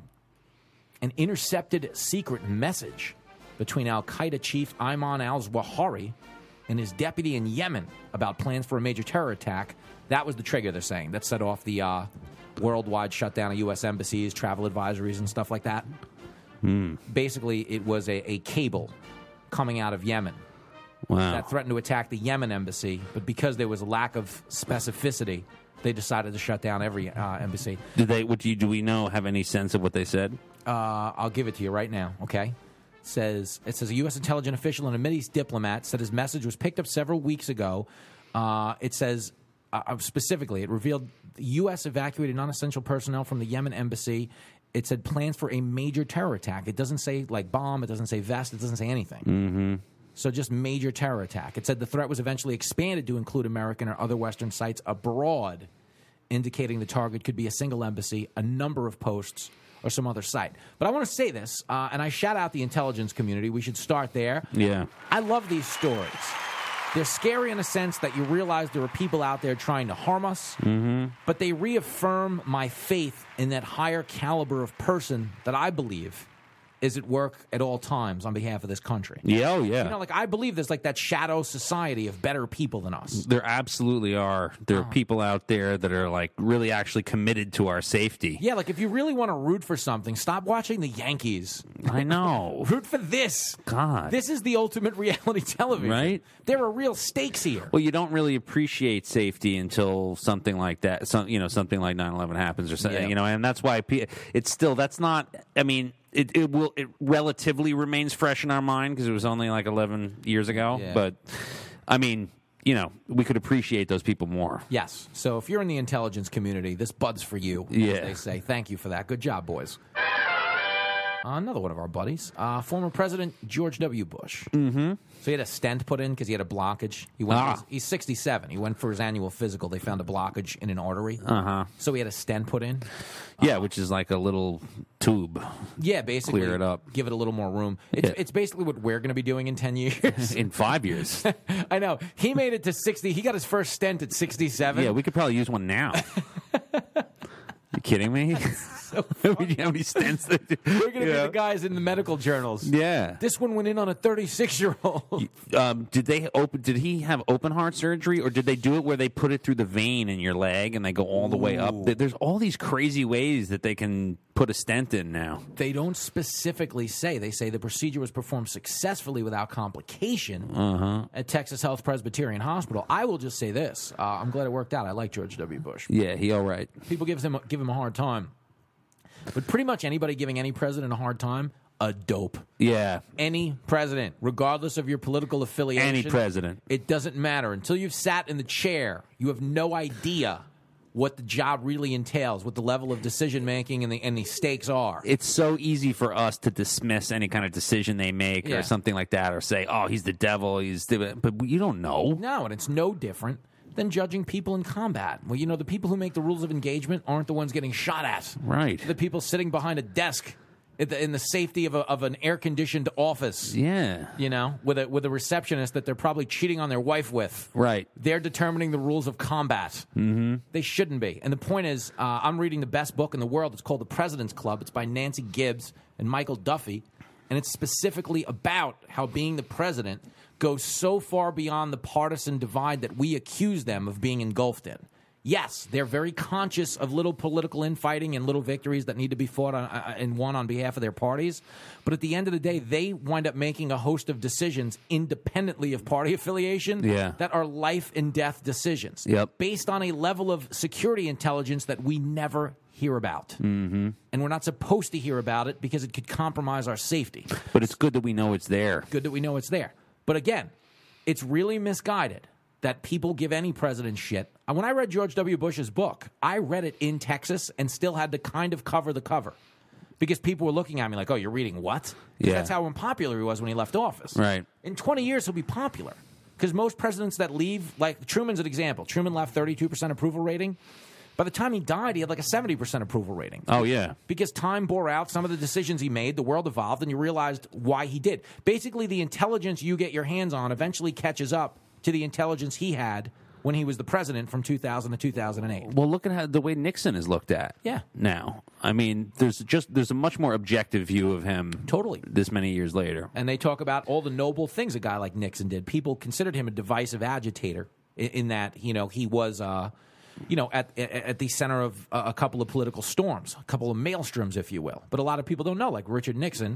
intercepted secret message between al-Qaeda chief Ayman al-Zawahiri and his deputy in Yemen about plans for a major terror attack. That was the trigger, they're saying. That set off the worldwide shutdown of U.S. embassies, travel advisories, and stuff like that. Basically, it was a cable coming out of Yemen that threatened to attack the Yemen embassy, but because there was a lack of specificity, they decided to shut down every embassy. Do we have any sense of what they said? I'll give it to you right now, okay? It says a U.S. intelligence official and a Middle East diplomat said his message was picked up several weeks ago. It says, specifically, it revealed the U.S. evacuated non-essential personnel from the Yemen embassy. It said plans for a major terror attack. It doesn't say, like, bomb. It doesn't say vest. It doesn't say anything. Mm-hmm. So just major terror attack. It said the threat was eventually expanded to include American or other Western sites abroad, indicating the target could be a single embassy, a number of posts, or some other site. But I want to say this, and I shout out the intelligence community. We should start there. Yeah. I love these stories. They're scary in a sense that you realize there are people out there trying to harm us, but they reaffirm my faith in that higher caliber of person that I believe is at work at all times on behalf of this country. Yeah, oh, yeah. You know, like, I believe there's like that shadow society of better people than us. There absolutely are. There are people out there that are like really actually committed to our safety. Yeah, like if you really want to root for something, stop watching the Yankees. I know. Root for this. God. This is the ultimate reality television. Right? There are real stakes here. Well, you don't really appreciate safety until something like that, something like 9/11 happens or something, and that's why it's still, that's not, I mean, it relatively remains fresh in our mind because it was only like 11 years ago. Yeah. But, I mean, we could appreciate those people more. Yes. So if you're in the intelligence community, this bud's for you, as they say. Thank you for that. Good job, boys. Another one of our buddies, former President George W. Bush. Mm-hmm. So he had a stent put in because he had a blockage. He's 67. He went for his annual physical. They found a blockage in an artery. So he had a stent put in. Yeah, which is like a little tube. Yeah, basically. Clear it up. Give it a little more room. It's basically what we're going to be doing in 10 years. In 5 years. I know. He made it to 60. He got his first stent at 67. Yeah, we could probably use one now. You kidding me? So how many stents? We're going to be the guys in the medical journals. Yeah. This one went in on a 36-year-old. Did he have open heart surgery, or did they do it where they put it through the vein in your leg and they go all the way up? There's all these crazy ways that they can put a stent in now. They don't specifically say. They say the procedure was performed successfully without complication at Texas Health Presbyterian Hospital. I will just say this. I'm glad it worked out. I like George W. Bush. Yeah, he all right. People give him a hard time. But pretty much anybody giving any president a hard time, a dope. Yeah. Any president, regardless of your political affiliation. Any president. It doesn't matter. Until you've sat in the chair, you have no idea what the job really entails, what the level of decision-making and the stakes are. It's so easy for us to dismiss any kind of decision they make or something like that, or say, oh, he's the devil, but you don't know. No, and it's no different than judging people in combat. Well, the people who make the rules of engagement aren't the ones getting shot at. Right. The people sitting behind a desk in the safety of an air-conditioned office. Yeah. With a receptionist that they're probably cheating on their wife with. Right. They're determining the rules of combat. Mm-hmm. They shouldn't be. And the point is, I'm reading the best book in the world. It's called The President's Club. It's by Nancy Gibbs and Michael Duffy. And it's specifically about how being the president goes so far beyond the partisan divide that we accuse them of being engulfed in. Yes, they're very conscious of little political infighting and little victories that need to be fought on, and won on behalf of their parties. But at the end of the day, they wind up making a host of decisions independently of party affiliation that are life and death decisions based on a level of security intelligence that we never hear about. Mm-hmm. And we're not supposed to hear about it because it could compromise our safety. But it's good that we know it's there. Good that we know it's there. But again, it's really misguided that people give any president shit. When I read George W. Bush's book, I read it in Texas and still had to kind of cover the cover because people were looking at me like, oh, you're reading what? Yeah. That's how unpopular he was when he left office. Right. In 20 years, he'll be popular because most presidents that leave, like Truman's an example. Truman left 32% approval rating. By the time he died, he had like a 70% approval rating. Oh, yeah. Because time bore out some of the decisions he made, the world evolved, and you realized why he did. Basically, the intelligence you get your hands on eventually catches up to the intelligence he had when he was the president from 2000 to 2008. Well, look at the way Nixon is looked at. Yeah. Now, I mean, there's a much more objective view of him. Totally. This many years later, and they talk about all the noble things a guy like Nixon did. People considered him a divisive agitator in that he was at the center of a couple of political storms, a couple of maelstroms, if you will. But a lot of people don't know, like Richard Nixon,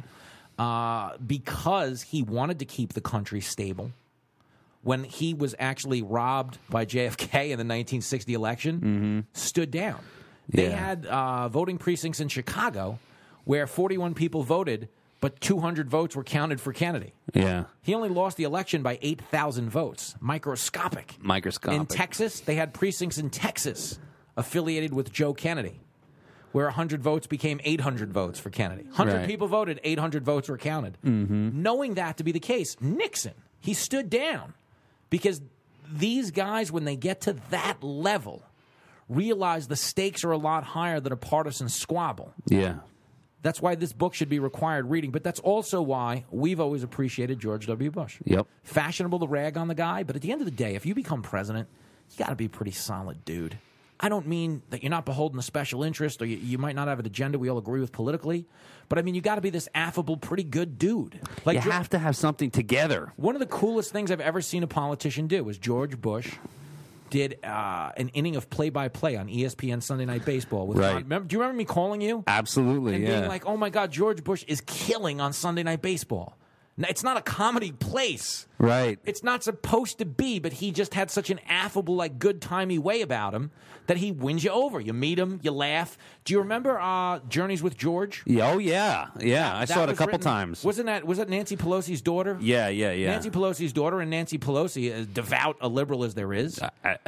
because he wanted to keep the country stable. When he was actually robbed by JFK in the 1960 election, stood down. They had voting precincts in Chicago where 41 people voted, but 200 votes were counted for Kennedy. Yeah. He only lost the election by 8,000 votes. Microscopic. In Texas, they had precincts in Texas affiliated with Joe Kennedy, where 100 votes became 800 votes for Kennedy. 100 people voted, 800 votes were counted. Knowing that to be the case, Nixon, he stood down. Because these guys, when they get to that level, realize the stakes are a lot higher than a partisan squabble. Yeah. That's why this book should be required reading. But that's also why we've always appreciated George W. Bush. Yep. Fashionable to rag on the guy, but at the end of the day, if you become president, you got to be a pretty solid dude. I don't mean that you're not beholden to special interest or you might not have an agenda we all agree with politically, but I mean you got to be this affable, pretty good dude. Like you have to have something together. One of the coolest things I've ever seen a politician do was George Bush did an inning of play-by-play on ESPN Sunday Night Baseball. With Ron. Do you remember me calling you? Absolutely, and being like, oh my God, George Bush is killing on Sunday Night Baseball. Now, it's not a comedy place. Right. It's not supposed to be, but he just had such an affable, like, good-timey way about him that he wins you over. You meet him, you laugh. Do you remember Journeys with George? Yeah, oh, yeah. Yeah, I saw it a couple times. Was that Nancy Pelosi's daughter? Yeah. Nancy Pelosi's daughter, and Nancy Pelosi, as devout a liberal as there is.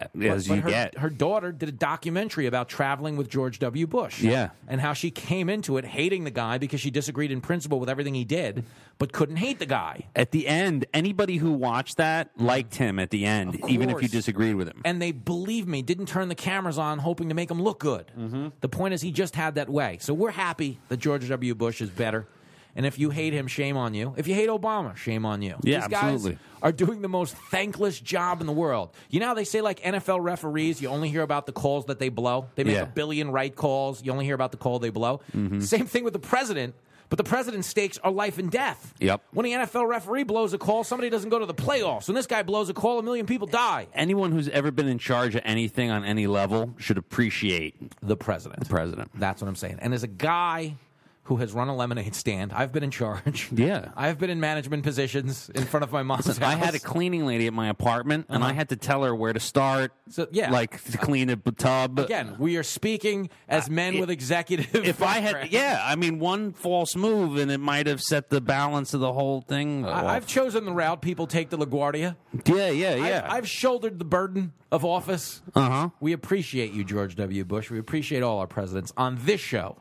Her daughter did a documentary about traveling with George W. Bush. Yeah. And how she came into it hating the guy because she disagreed in principle with everything he did, but couldn't hate the guy. At the end, anybody who watched that liked him at the end, even if you disagreed with him. And they, believe me, didn't turn the cameras on hoping to make him look good. The point is he just had that way. So we're happy that George W. Bush is better. And if you hate him, shame on you. If you hate Obama, shame on you. Yeah, These guys absolutely. are doing the most thankless job in the world. You know how they say, like, NFL referees, you only hear about the calls that they blow? They make 1 billion right calls. You only hear about the call they blow. Same thing with the president. But the president's stakes are life and death. Yep. When the NFL referee blows a call, somebody doesn't go to the playoffs. When this guy blows a call, 1 million people die. Anyone who's ever been in charge of anything on any level should appreciate the president. That's what I'm saying. And as a guy who has run a lemonade stand, I've been in charge. Yeah. I've been in management positions in front of my mom's house. I had a cleaning lady at my apartment, and I had to tell her where to start, like to clean a tub. Again, we are speaking as men with executive If I had, one false move, and it might have set the balance of the whole thing off. I've chosen the route people take to LaGuardia. Yeah. I've shouldered the burden of office. We appreciate you, George W. Bush. We appreciate all our presidents on this show.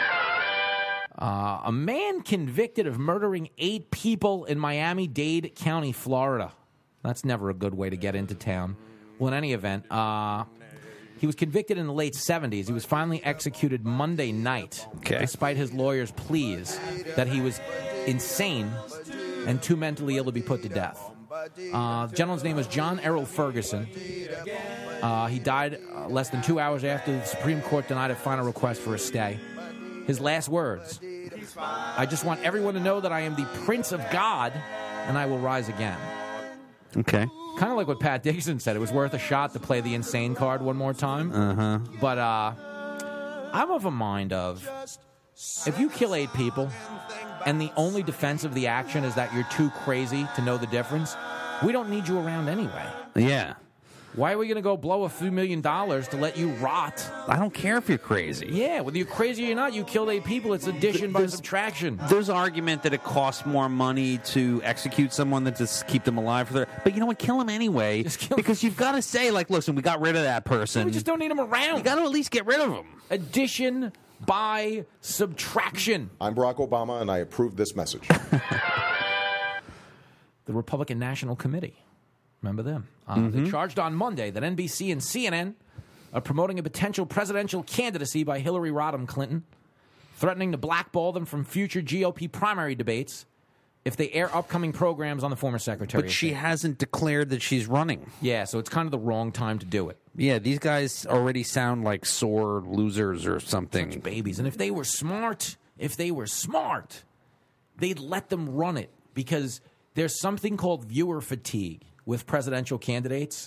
A man convicted of murdering 8 people in Miami-Dade County, Florida. That's never a good way to get into town. Well, in any event, he was convicted in the late 70s. He was finally executed Monday night, despite his lawyer's pleas that he was insane and too mentally ill to be put to death. The gentleman's name was John Errol Ferguson. He died less than 2 hours after the Supreme Court denied a final request for a stay. His last words: I just want everyone to know that I am the Prince of God, and I will rise again. Okay. Kind of like what Pat Dixon said. It was worth a shot to play the insane card one more time. But I'm of a mind of, if you kill 8 people, and the only defense of the action is that you're too crazy to know the difference, we don't need you around anyway. Yeah. Why are we going to go blow a few $1 million to let you rot? I don't care if you're crazy. Yeah, whether you're crazy or not, you killed 8 people. It's addition by subtraction. There's argument that it costs more money to execute someone than to keep them alive for their. But you know what? Kill them anyway. Because you've got to say, like, listen, we got rid of that person. We just don't need them around. You got to at least get rid of them. Addition by subtraction. I'm Barack Obama, and I approve this message. The Republican National Committee. Remember them? They charged on Monday that NBC and CNN of promoting a potential presidential candidacy by Hillary Rodham Clinton, threatening to blackball them from future GOP primary debates if they air upcoming programs on the former Secretary But of she State. hasn't declared that she's running. Yeah, so it's kind of the wrong time to do it. Yeah, these guys already sound like sore losers or something. Such babies. And if they were smart, they'd let them run it, because there's something called viewer fatigue with presidential candidates.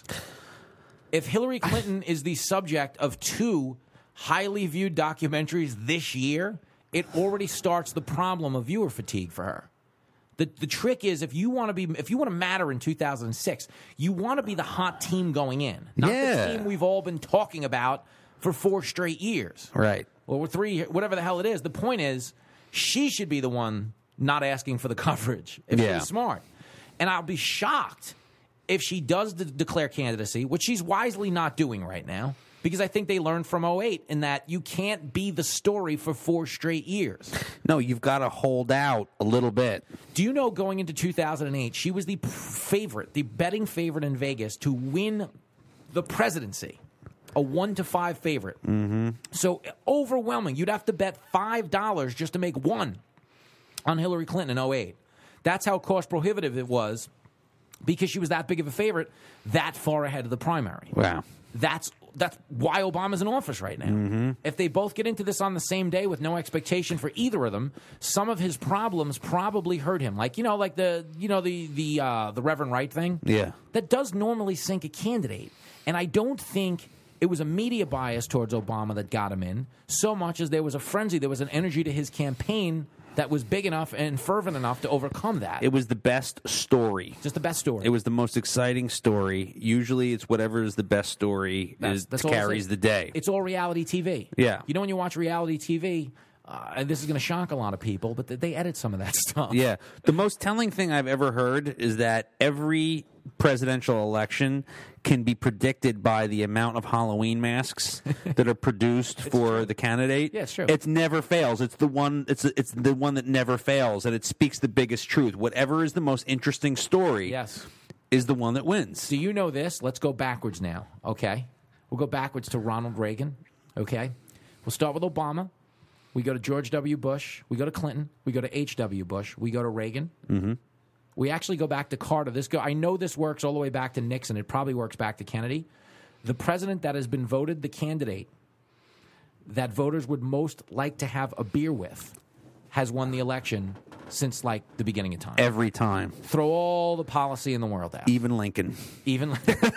If Hillary Clinton is the subject of 2 highly viewed documentaries this year, it already starts the problem of viewer fatigue for her. The trick is, if you want to matter in 2006, you want to be the hot team going in, not the team we've all been talking about for 4 straight years, right? Or 3, whatever the hell it is. The point is, she should be the one not asking for the coverage if she's smart. And I'll be shocked if she does declare candidacy, which she's wisely not doing right now, because I think they learned from 2008 in that you can't be the story for 4 straight years. No, you've got to hold out a little bit. Do you know, going into 2008, she was the betting favorite in Vegas to win the presidency, a 1-5 favorite. Mm-hmm. So overwhelming. You'd have to bet $5 just to make 1 on Hillary Clinton in 2008. That's how cost prohibitive it was, because she was that big of a favorite that far ahead of the primary. Wow. That's why Obama's in office right now. Mm-hmm. If they both get into this on the same day with no expectation for either of them, some of his problems probably hurt him. Like the Reverend Wright thing. Yeah. That does normally sink a candidate. And I don't think it was a media bias towards Obama that got him in, so much as there was a frenzy, there was an energy to his campaign that was big enough and fervent enough to overcome that. It was the best story. Just the best story. It was the most exciting story. Usually it's whatever is the best story That's all carries the day. It's all reality TV. Yeah. You know, when you watch reality TV, and this is going to shock a lot of people, but they edit some of that stuff. Yeah. The most telling thing I've ever heard is that every presidential election can be predicted by the amount of Halloween masks that are produced for the candidate. Yeah, it's true. It never fails. It's the one that never fails, and it speaks the biggest truth. Whatever is the most interesting story is the one that wins. Do you know this? Let's go backwards now, okay? We'll go backwards to Ronald Reagan, okay? We'll start with Obama. We go to George W. Bush. We go to Clinton. We go to H.W. Bush. We go to Reagan. Mm-hmm. We actually go back to Carter. I know this works all the way back to Nixon. It probably works back to Kennedy. The president that has been voted the candidate that voters would most like to have a beer with has won the election since, like, the beginning of time. Every time. Throw all the policy in the world out. Even Lincoln. Even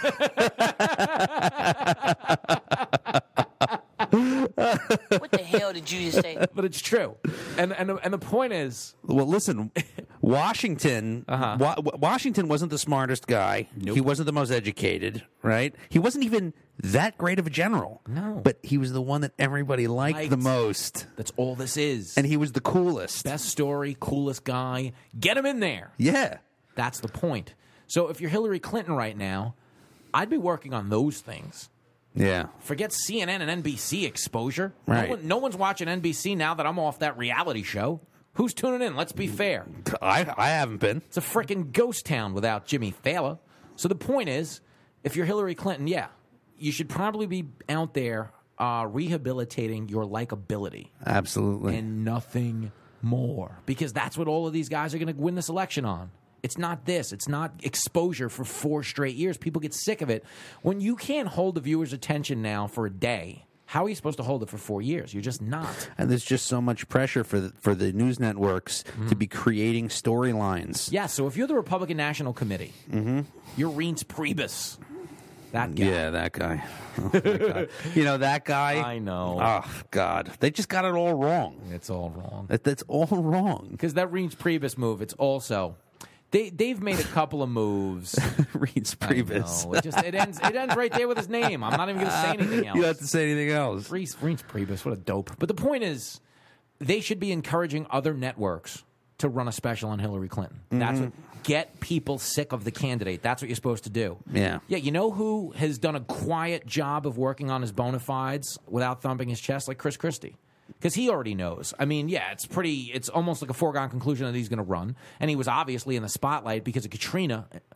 What the hell did you just say? But it's true. And the point is... Well, listen, Washington Washington wasn't the smartest guy. Nope. He wasn't the most educated, right? He wasn't even that great of a general. No. But he was the one that everybody liked the most. That's all this is. And he was the coolest. Best story, coolest guy. Get him in there. Yeah. That's the point. So if you're Hillary Clinton right now, I'd be working on those things. Yeah. Forget CNN and NBC exposure. Right. No one's watching NBC now that I'm off that reality show. Who's tuning in? Let's be fair. I haven't been. It's a freaking ghost town without Jimmy Fallon. So the point is, if you're Hillary Clinton, you should probably be out there rehabilitating your likability. Absolutely. And nothing more. Because that's what all of these guys are going to win this election on. It's not this. It's not exposure for 4 straight years. People get sick of it. When you can't hold the viewer's attention now for a day, how are you supposed to hold it for 4 years? You're just not. And there's just so much pressure for the news networks to be creating storylines. Yeah, so if you're the Republican National Committee, you're Reince Priebus. That guy. Yeah, that guy. Oh, my God. You know, that guy. I know. Oh, God. They just got it all wrong. It's all wrong. That's all wrong. Because that Reince Priebus move, it's also... They've made a couple of moves. Reince Priebus. It ends right there with his name. I'm not even going to say anything else. You don't have to say anything else. Reince Priebus, what a dope. But the point is, they should be encouraging other networks to run a special on Hillary Clinton. That's what get people sick of the candidate. That's what you're supposed to do. Yeah. Yeah, you know who has done a quiet job of working on his bona fides without thumping his chest? Like Chris Christie. Because he already knows. I mean, yeah, it's almost like a foregone conclusion that he's going to run. And he was obviously in the spotlight because of Katrina.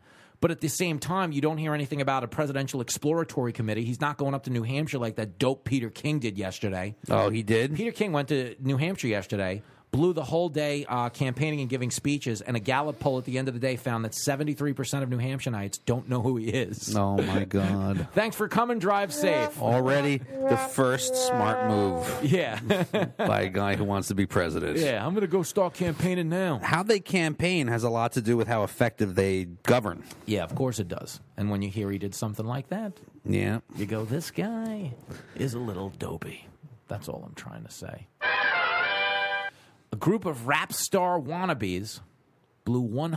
But at the same time, you don't hear anything about a presidential exploratory committee. He's not going up to New Hampshire like that dope Peter King did yesterday. Oh, he did? Peter King went to New Hampshire yesterday, blew the whole day campaigning and giving speeches, and a Gallup poll at the end of the day found that 73% of New Hampshireites don't know who he is. Oh, my God. Thanks for coming. Drive safe. Already the first smart move. Yeah. By a guy who wants to be president. Yeah, I'm going to go start campaigning now. How they campaign has a lot to do with how effective they govern. Yeah, of course it does. And when you hear he did something like that, yeah, you go, this guy is a little dopey. That's all I'm trying to say. A group of rap star wannabes blew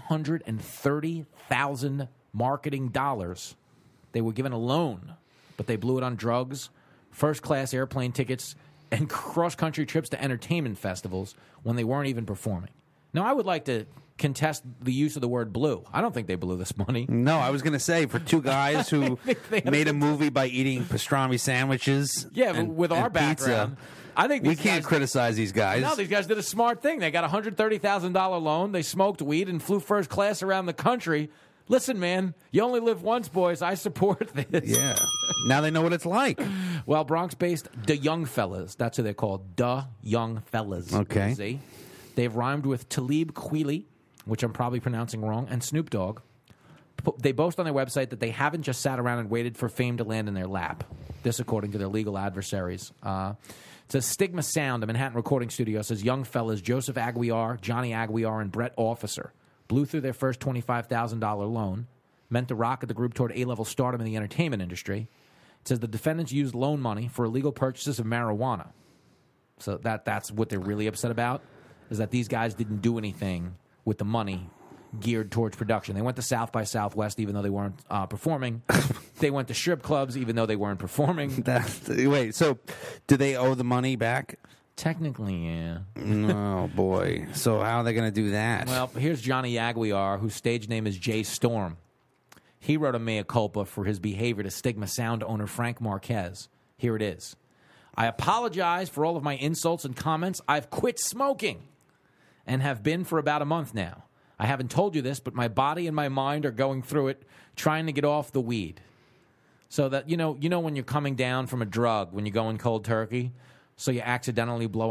$130,000 marketing dollars. They were given a loan, but they blew it on drugs, first-class airplane tickets, and cross-country trips to entertainment festivals when they weren't even performing. Now, I would like to contest the use of the word blew. I don't think they blew this money. No, I was going to say, for two guys who made a movie by eating pastrami sandwiches with our background, I think we can't criticize these guys. No, these guys did a smart thing. They got a $130,000 loan. They smoked weed and flew first class around the country. Listen, man, you only live once, boys. I support this. Yeah. Now they know what it's like. Well, Bronx-based Da Young Fellas, that's who they're called, Da Young Fellas. Okay. See? They've rhymed with Talib Kweli, which I'm probably pronouncing wrong, and Snoop Dogg. They boast on their website that they haven't just sat around and waited for fame to land in their lap. This according to their legal adversaries. It says Stigma Sound, a Manhattan recording studio, says young fellas Joseph Aguiar, Johnny Aguiar, and Brett Officer blew through their first $25,000 loan, meant to rocket the group toward A-level stardom in the entertainment industry. It says the defendants used loan money for illegal purchases of marijuana. So that's what they're really upset about, is that these guys didn't do anything with the money geared towards production. They went to South by Southwest even though they weren't performing. They went to strip clubs even though they weren't performing. Wait, so do they owe the money back? Technically, yeah. Oh, boy. So how are they going to do that? Well, here's Johnny Aguiar, whose stage name is Jay Storm. He wrote a mea culpa for his behavior to Stigma Sound owner Frank Marquez. Here it is. I apologize for all of my insults and comments. I've quit smoking and have been for about a month now. I haven't told you this, but my body and my mind are going through it, trying to get off the weed. So that, you know when you're coming down from a drug, when you go in cold turkey, so you accidentally blow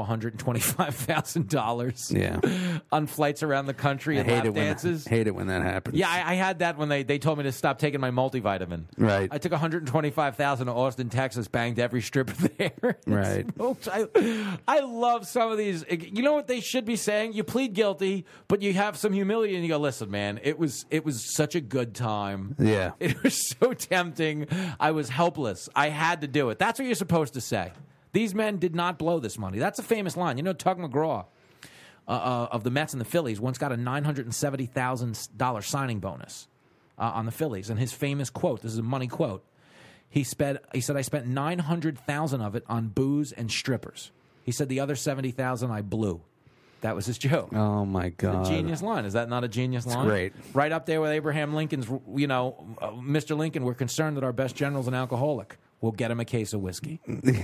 $125,000 on flights around the country and lap dances. Hate it when that happens. Yeah, I had that when they told me to stop taking my multivitamin. Right. I took $125,000 to Austin, Texas, banged every stripper there. Right. I love some of these. You know what they should be saying? You plead guilty, but you have some humility, and you go, listen, man, it was such a good time. Yeah. It was so tempting. I was helpless. I had to do it. That's what you're supposed to say. These men did not blow this money. That's a famous line. You know, Tug McGraw of the Mets and the Phillies once got a $970,000 signing bonus on the Phillies. And his famous quote, this is a money quote, he said, I spent $900,000 of it on booze and strippers. He said the other $70,000 I blew. That was his joke. Oh, my God. A genius line. Is that not a genius line? It's great. Right up there with Abraham Lincoln's, Mr. Lincoln, we're concerned that our best general's an alcoholic. We'll get him a case of whiskey.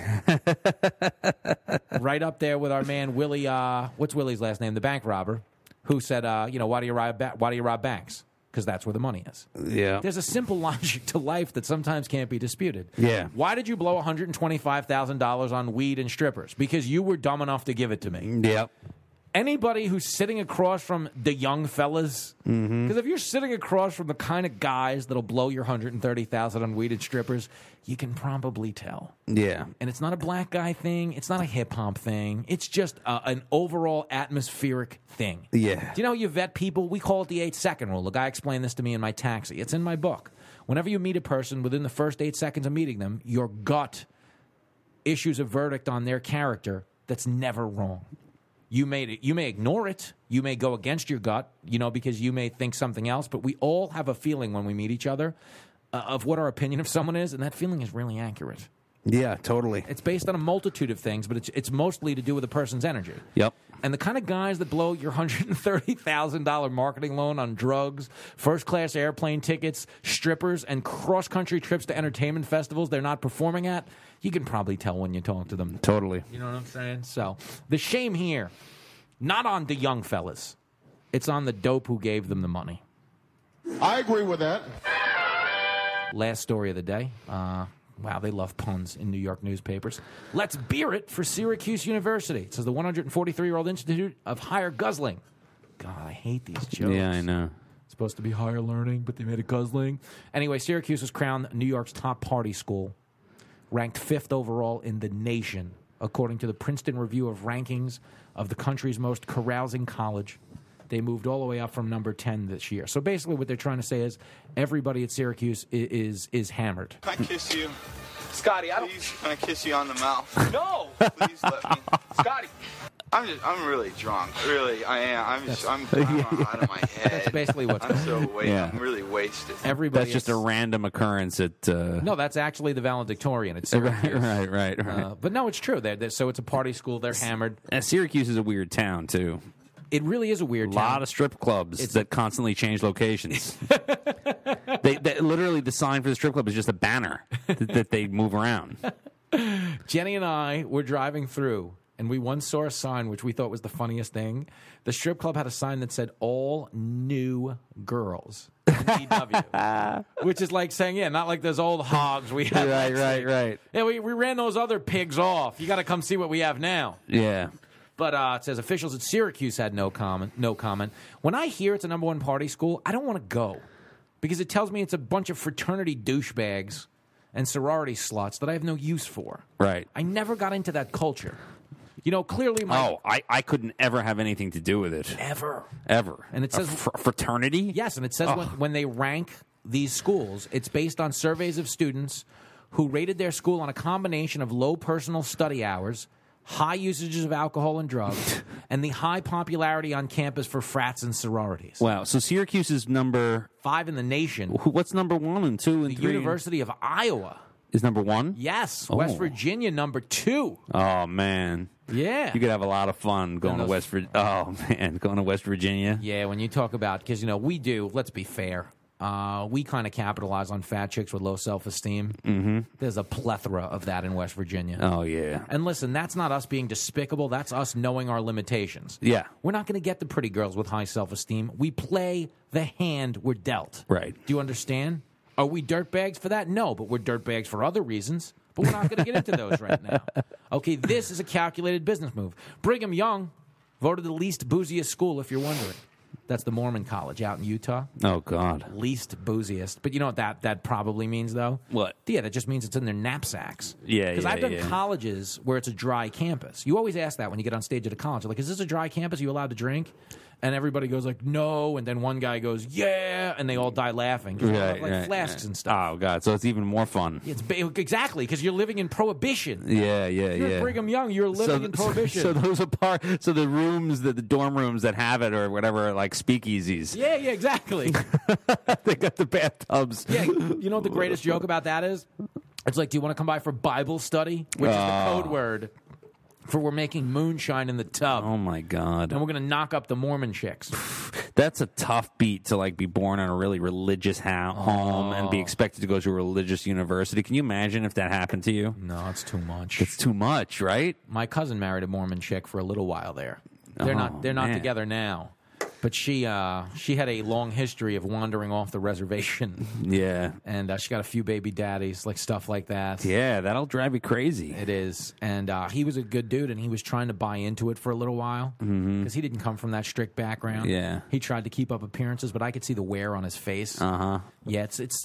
Right up there with our man Willie. What's Willie's last name? The bank robber, who said, "Why do you rob banks? Because that's where the money is." Yeah. There's a simple logic to life that sometimes can't be disputed. Yeah. Why did you blow $125,000 on weed and strippers? Because you were dumb enough to give it to me. Yep. Anybody who's sitting across from the young fellas, because if you're sitting across from the kind of guys that'll blow your $130,000 on weed and strippers, you can probably tell. Yeah. And it's not a black guy thing. It's not a hip-hop thing. It's just an overall atmospheric thing. Yeah. Do you know how you vet people? We call it the 8-second rule. The guy explained this to me in my taxi. It's in my book. Whenever you meet a person, within the first 8 seconds of meeting them, your gut issues a verdict on their character that's never wrong. You may ignore it. You may go against your gut, because you may think something else. But we all have a feeling when we meet each other of what our opinion of someone is, and that feeling is really accurate. Yeah, totally. It's based on a multitude of things, but it's mostly to do with a person's energy. Yep. And the kind of guys that blow your $130,000 marketing loan on drugs, first-class airplane tickets, strippers, and cross-country trips to entertainment festivals they're not performing at, you can probably tell when you talk to them. Totally. You know what I'm saying? So the shame here, not on the young fellas. It's on the dope who gave them the money. I agree with that. Last story of the day. Wow, they love puns in New York newspapers. Let's beer it for Syracuse University. It says the 143-year-old Institute of Higher Guzzling. God, I hate these jokes. Yeah, I know. It's supposed to be higher learning, but they made it guzzling. Anyway, Syracuse was crowned New York's top party school, ranked 5th overall in the nation, according to the Princeton Review of Rankings of the country's most carousing college. They moved all the way up from number 10 this year. So basically what they're trying to say is everybody at Syracuse is hammered. Can I kiss you? Scotty, please, can I kiss you on the mouth? No! Please let me. Scotty! I'm really drunk. Really, I am. I'm out of my head. That's basically what's I'm so wasted. Yeah. I'm really wasted. Everybody That's just a random occurrence at... No, that's actually the valedictorian at Syracuse. Right. But no, it's true. So it's a party school. They're hammered. Syracuse is a weird town, too. It really is a weird town. A lot of strip clubs that constantly change locations. they literally, the sign for the strip club is just a banner that they move around. Jenny and I were driving through, and we once saw a sign which we thought was the funniest thing. The strip club had a sign that said, all new girls. DW. Which is like saying, not like those old hogs we had. Right. Yeah, we ran those other pigs off. You got to come see what we have now. Yeah. But it says officials at Syracuse had no comment. When I hear it's a number 1 party school, I don't want to go because it tells me it's a bunch of fraternity douchebags and sorority sluts that I have no use for. Right. I never got into that culture. You know, clearly I couldn't ever have anything to do with it. Ever. And it says... fraternity? Yes, and it says when they rank these schools, it's based on surveys of students who rated their school on a combination of low personal study hours, high usages of alcohol and drugs, and the high popularity on campus for frats and sororities. Wow. So Syracuse is number 5 in the nation. What's number 1 and 2 and 3? The University of Iowa is number 1? Yes. West Virginia, number 2. Oh, man. Yeah. You could have a lot of fun going to West Virginia. Oh, man, going to West Virginia. Yeah, when you talk about, because, we do, let's be fair. We kind of capitalize on fat chicks with low self-esteem. Mm-hmm. There's a plethora of that in West Virginia. Oh, yeah. And listen, that's not us being despicable. That's us knowing our limitations. Yeah. We're not going to get the pretty girls with high self-esteem. We play the hand we're dealt. Right. Do you understand? Are we dirtbags for that? No, but we're dirtbags for other reasons. But we're not going to get into those right now. Okay, this is a calculated business move. Brigham Young voted the least booziest school, if you're wondering. That's the Mormon college out in Utah. Oh, God. Least booziest. But you know what that probably means, though? What? Yeah, that just means it's in their knapsacks. Yeah, Because I've done colleges where it's a dry campus. You always ask that when you get on stage at a college. You're like, is this a dry campus? Are you allowed to drink? And everybody goes like, no. And then one guy goes, yeah. And they all die laughing. Like flasks and stuff. Oh, God. So it's even more fun. Exactly, because you're living in Prohibition. Yeah. You're Brigham Young. You're living in Prohibition. So those are so the rooms, the dorm rooms that have it or whatever are like speakeasies. Yeah, exactly. They got the bathtubs. Yeah, you know what the greatest joke about that is? It's like, do you want to come by for Bible study? Which is the code word for we're making moonshine in the tub. Oh, my God. And we're going to knock up the Mormon chicks. That's a tough beat to, like, be born in a really religious home and be expected to go to a religious university. Can you imagine if that happened to you? No, it's too much. It's too much, right? My cousin married a Mormon chick for a little while there. They're not together now. But she had a long history of wandering off the reservation. Yeah. And she got a few baby daddies, like stuff like that. Yeah, that'll drive you crazy. It is. And he was a good dude, and he was trying to buy into it for a little while because he didn't come from that strict background. Yeah. He tried to keep up appearances, but I could see the wear on his face. Uh-huh. Yeah, it's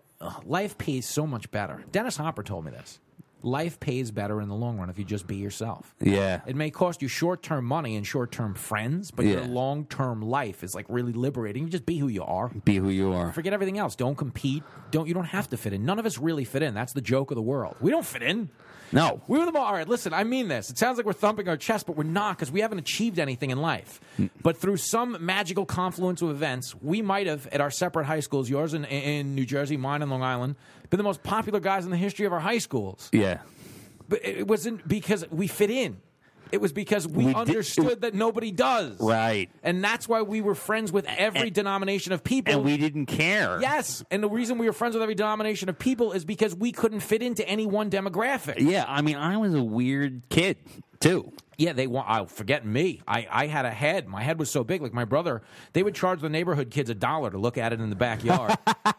life pays so much better. Dennis Hopper told me this. Life pays better in the long run if you just be yourself. Yeah. It may cost you short-term money and short-term friends, but your long-term life is like really liberating. You just be who you are. Be who you are. Forget everything else. Don't compete. You don't have to fit in. None of us really fit in. That's the joke of the world. We don't fit in. No. We were the all right, listen, I mean this. It sounds like we're thumping our chest, but we're not because we haven't achieved anything in life. But through some magical confluence of events, we might have, at our separate high schools, yours in New Jersey, mine in Long Island, been the most popular guys in the history of our high schools. Yeah. But it wasn't because we fit in. It was because we understood that nobody does. Right. And that's why we were friends with every denomination of people. And we didn't care. Yes. And the reason we were friends with every denomination of people is because we couldn't fit into any one demographic. Yeah. I mean, I was a weird kid. too. Yeah, they want. Oh, forget me. I had a head. My head was so big. Like my brother, they would charge the neighborhood kids $1 to look at it in the backyard.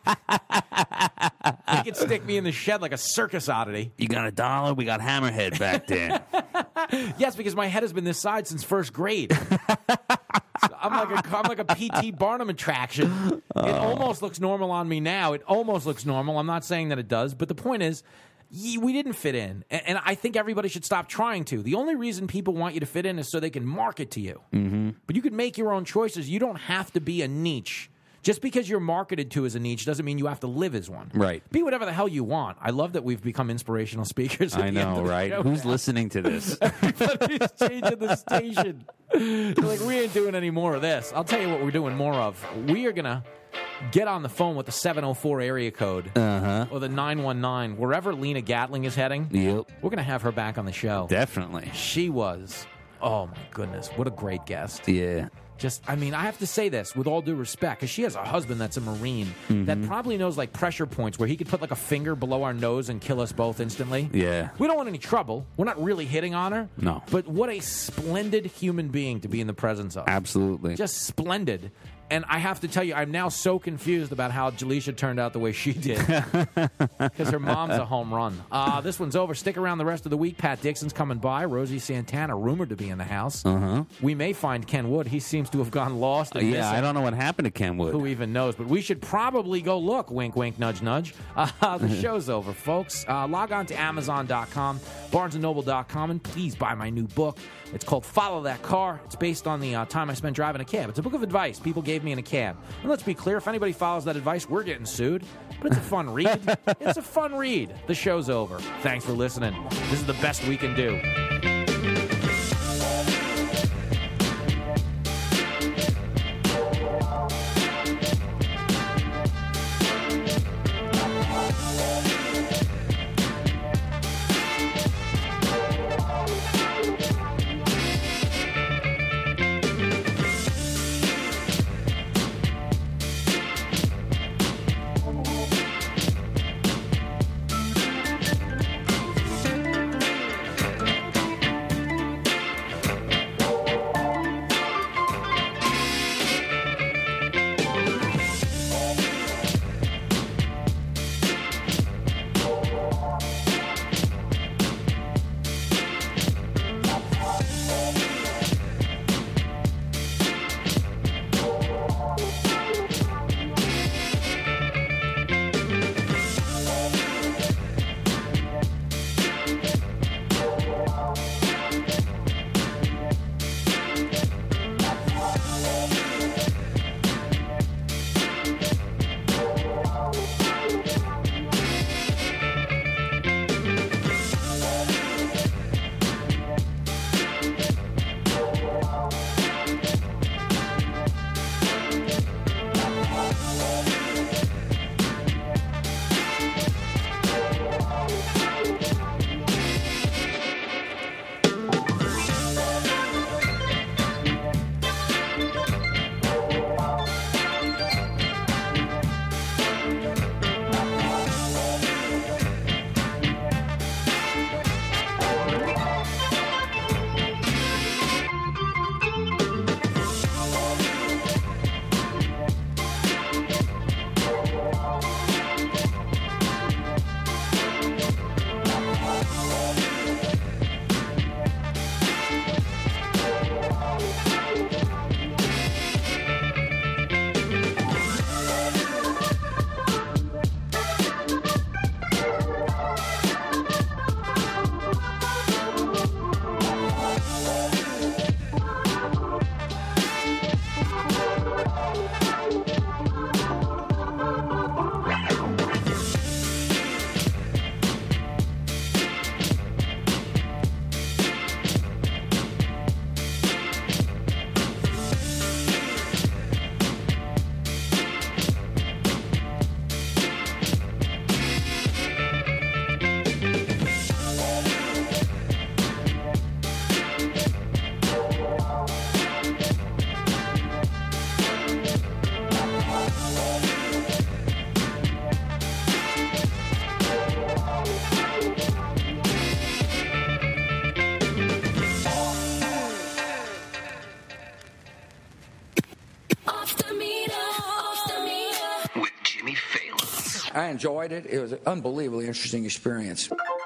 They could stick me in the shed like a circus oddity. You got $1? We got Hammerhead back there. Yes, because my head has been this side since first grade. So I'm like a P.T. Barnum attraction. It almost looks normal on me now. It almost looks normal. I'm not saying that it does, but the point is, we didn't fit in, and I think everybody should stop trying to. The only reason people want you to fit in is so they can market to you. Mm-hmm. But you can make your own choices. You don't have to be a niche. Just because you're marketed to as a niche doesn't mean you have to live as one. Right. Be whatever the hell you want. I love that we've become inspirational speakers. I know, right? Who's listening to this? Everybody's changing the station. They're like, we ain't doing any more of this. I'll tell you what we're doing more of. We are going to get on the phone with the 704 area code or the 919, wherever Lena Gatling is heading. Yep. We're going to have her back on the show. Definitely. She was, oh my goodness, what a great guest. Yeah. I have to say this with all due respect, because she has a husband that's a Marine that probably knows like pressure points where he could put like a finger below our nose and kill us both instantly. Yeah. We don't want any trouble. We're not really hitting on her. No. But what a splendid human being to be in the presence of. Absolutely. Just splendid. And I have to tell you, I'm now so confused about how Jaleisha turned out the way she did. Because her mom's a home run. This one's over. Stick around the rest of the week. Pat Dixon's coming by. Rosie Santana, rumored to be in the house. We may find Ken Wood. He seems to have gone lost. Yeah, I don't know what happened to Ken Wood. Who even knows? But we should probably go look. Wink, wink, nudge, nudge. The show's over, folks. Log on to Amazon.com, BarnesandNoble.com, and please buy my new book. It's called Follow That Car. It's based on the time I spent driving a cab. It's a book of advice people gave me in a cab. And let's be clear, if anybody follows that advice, we're getting sued. But it's a fun read. It's a fun read. The show's over. Thanks for listening. This is the best we can do. I enjoyed it. It was an unbelievably interesting experience.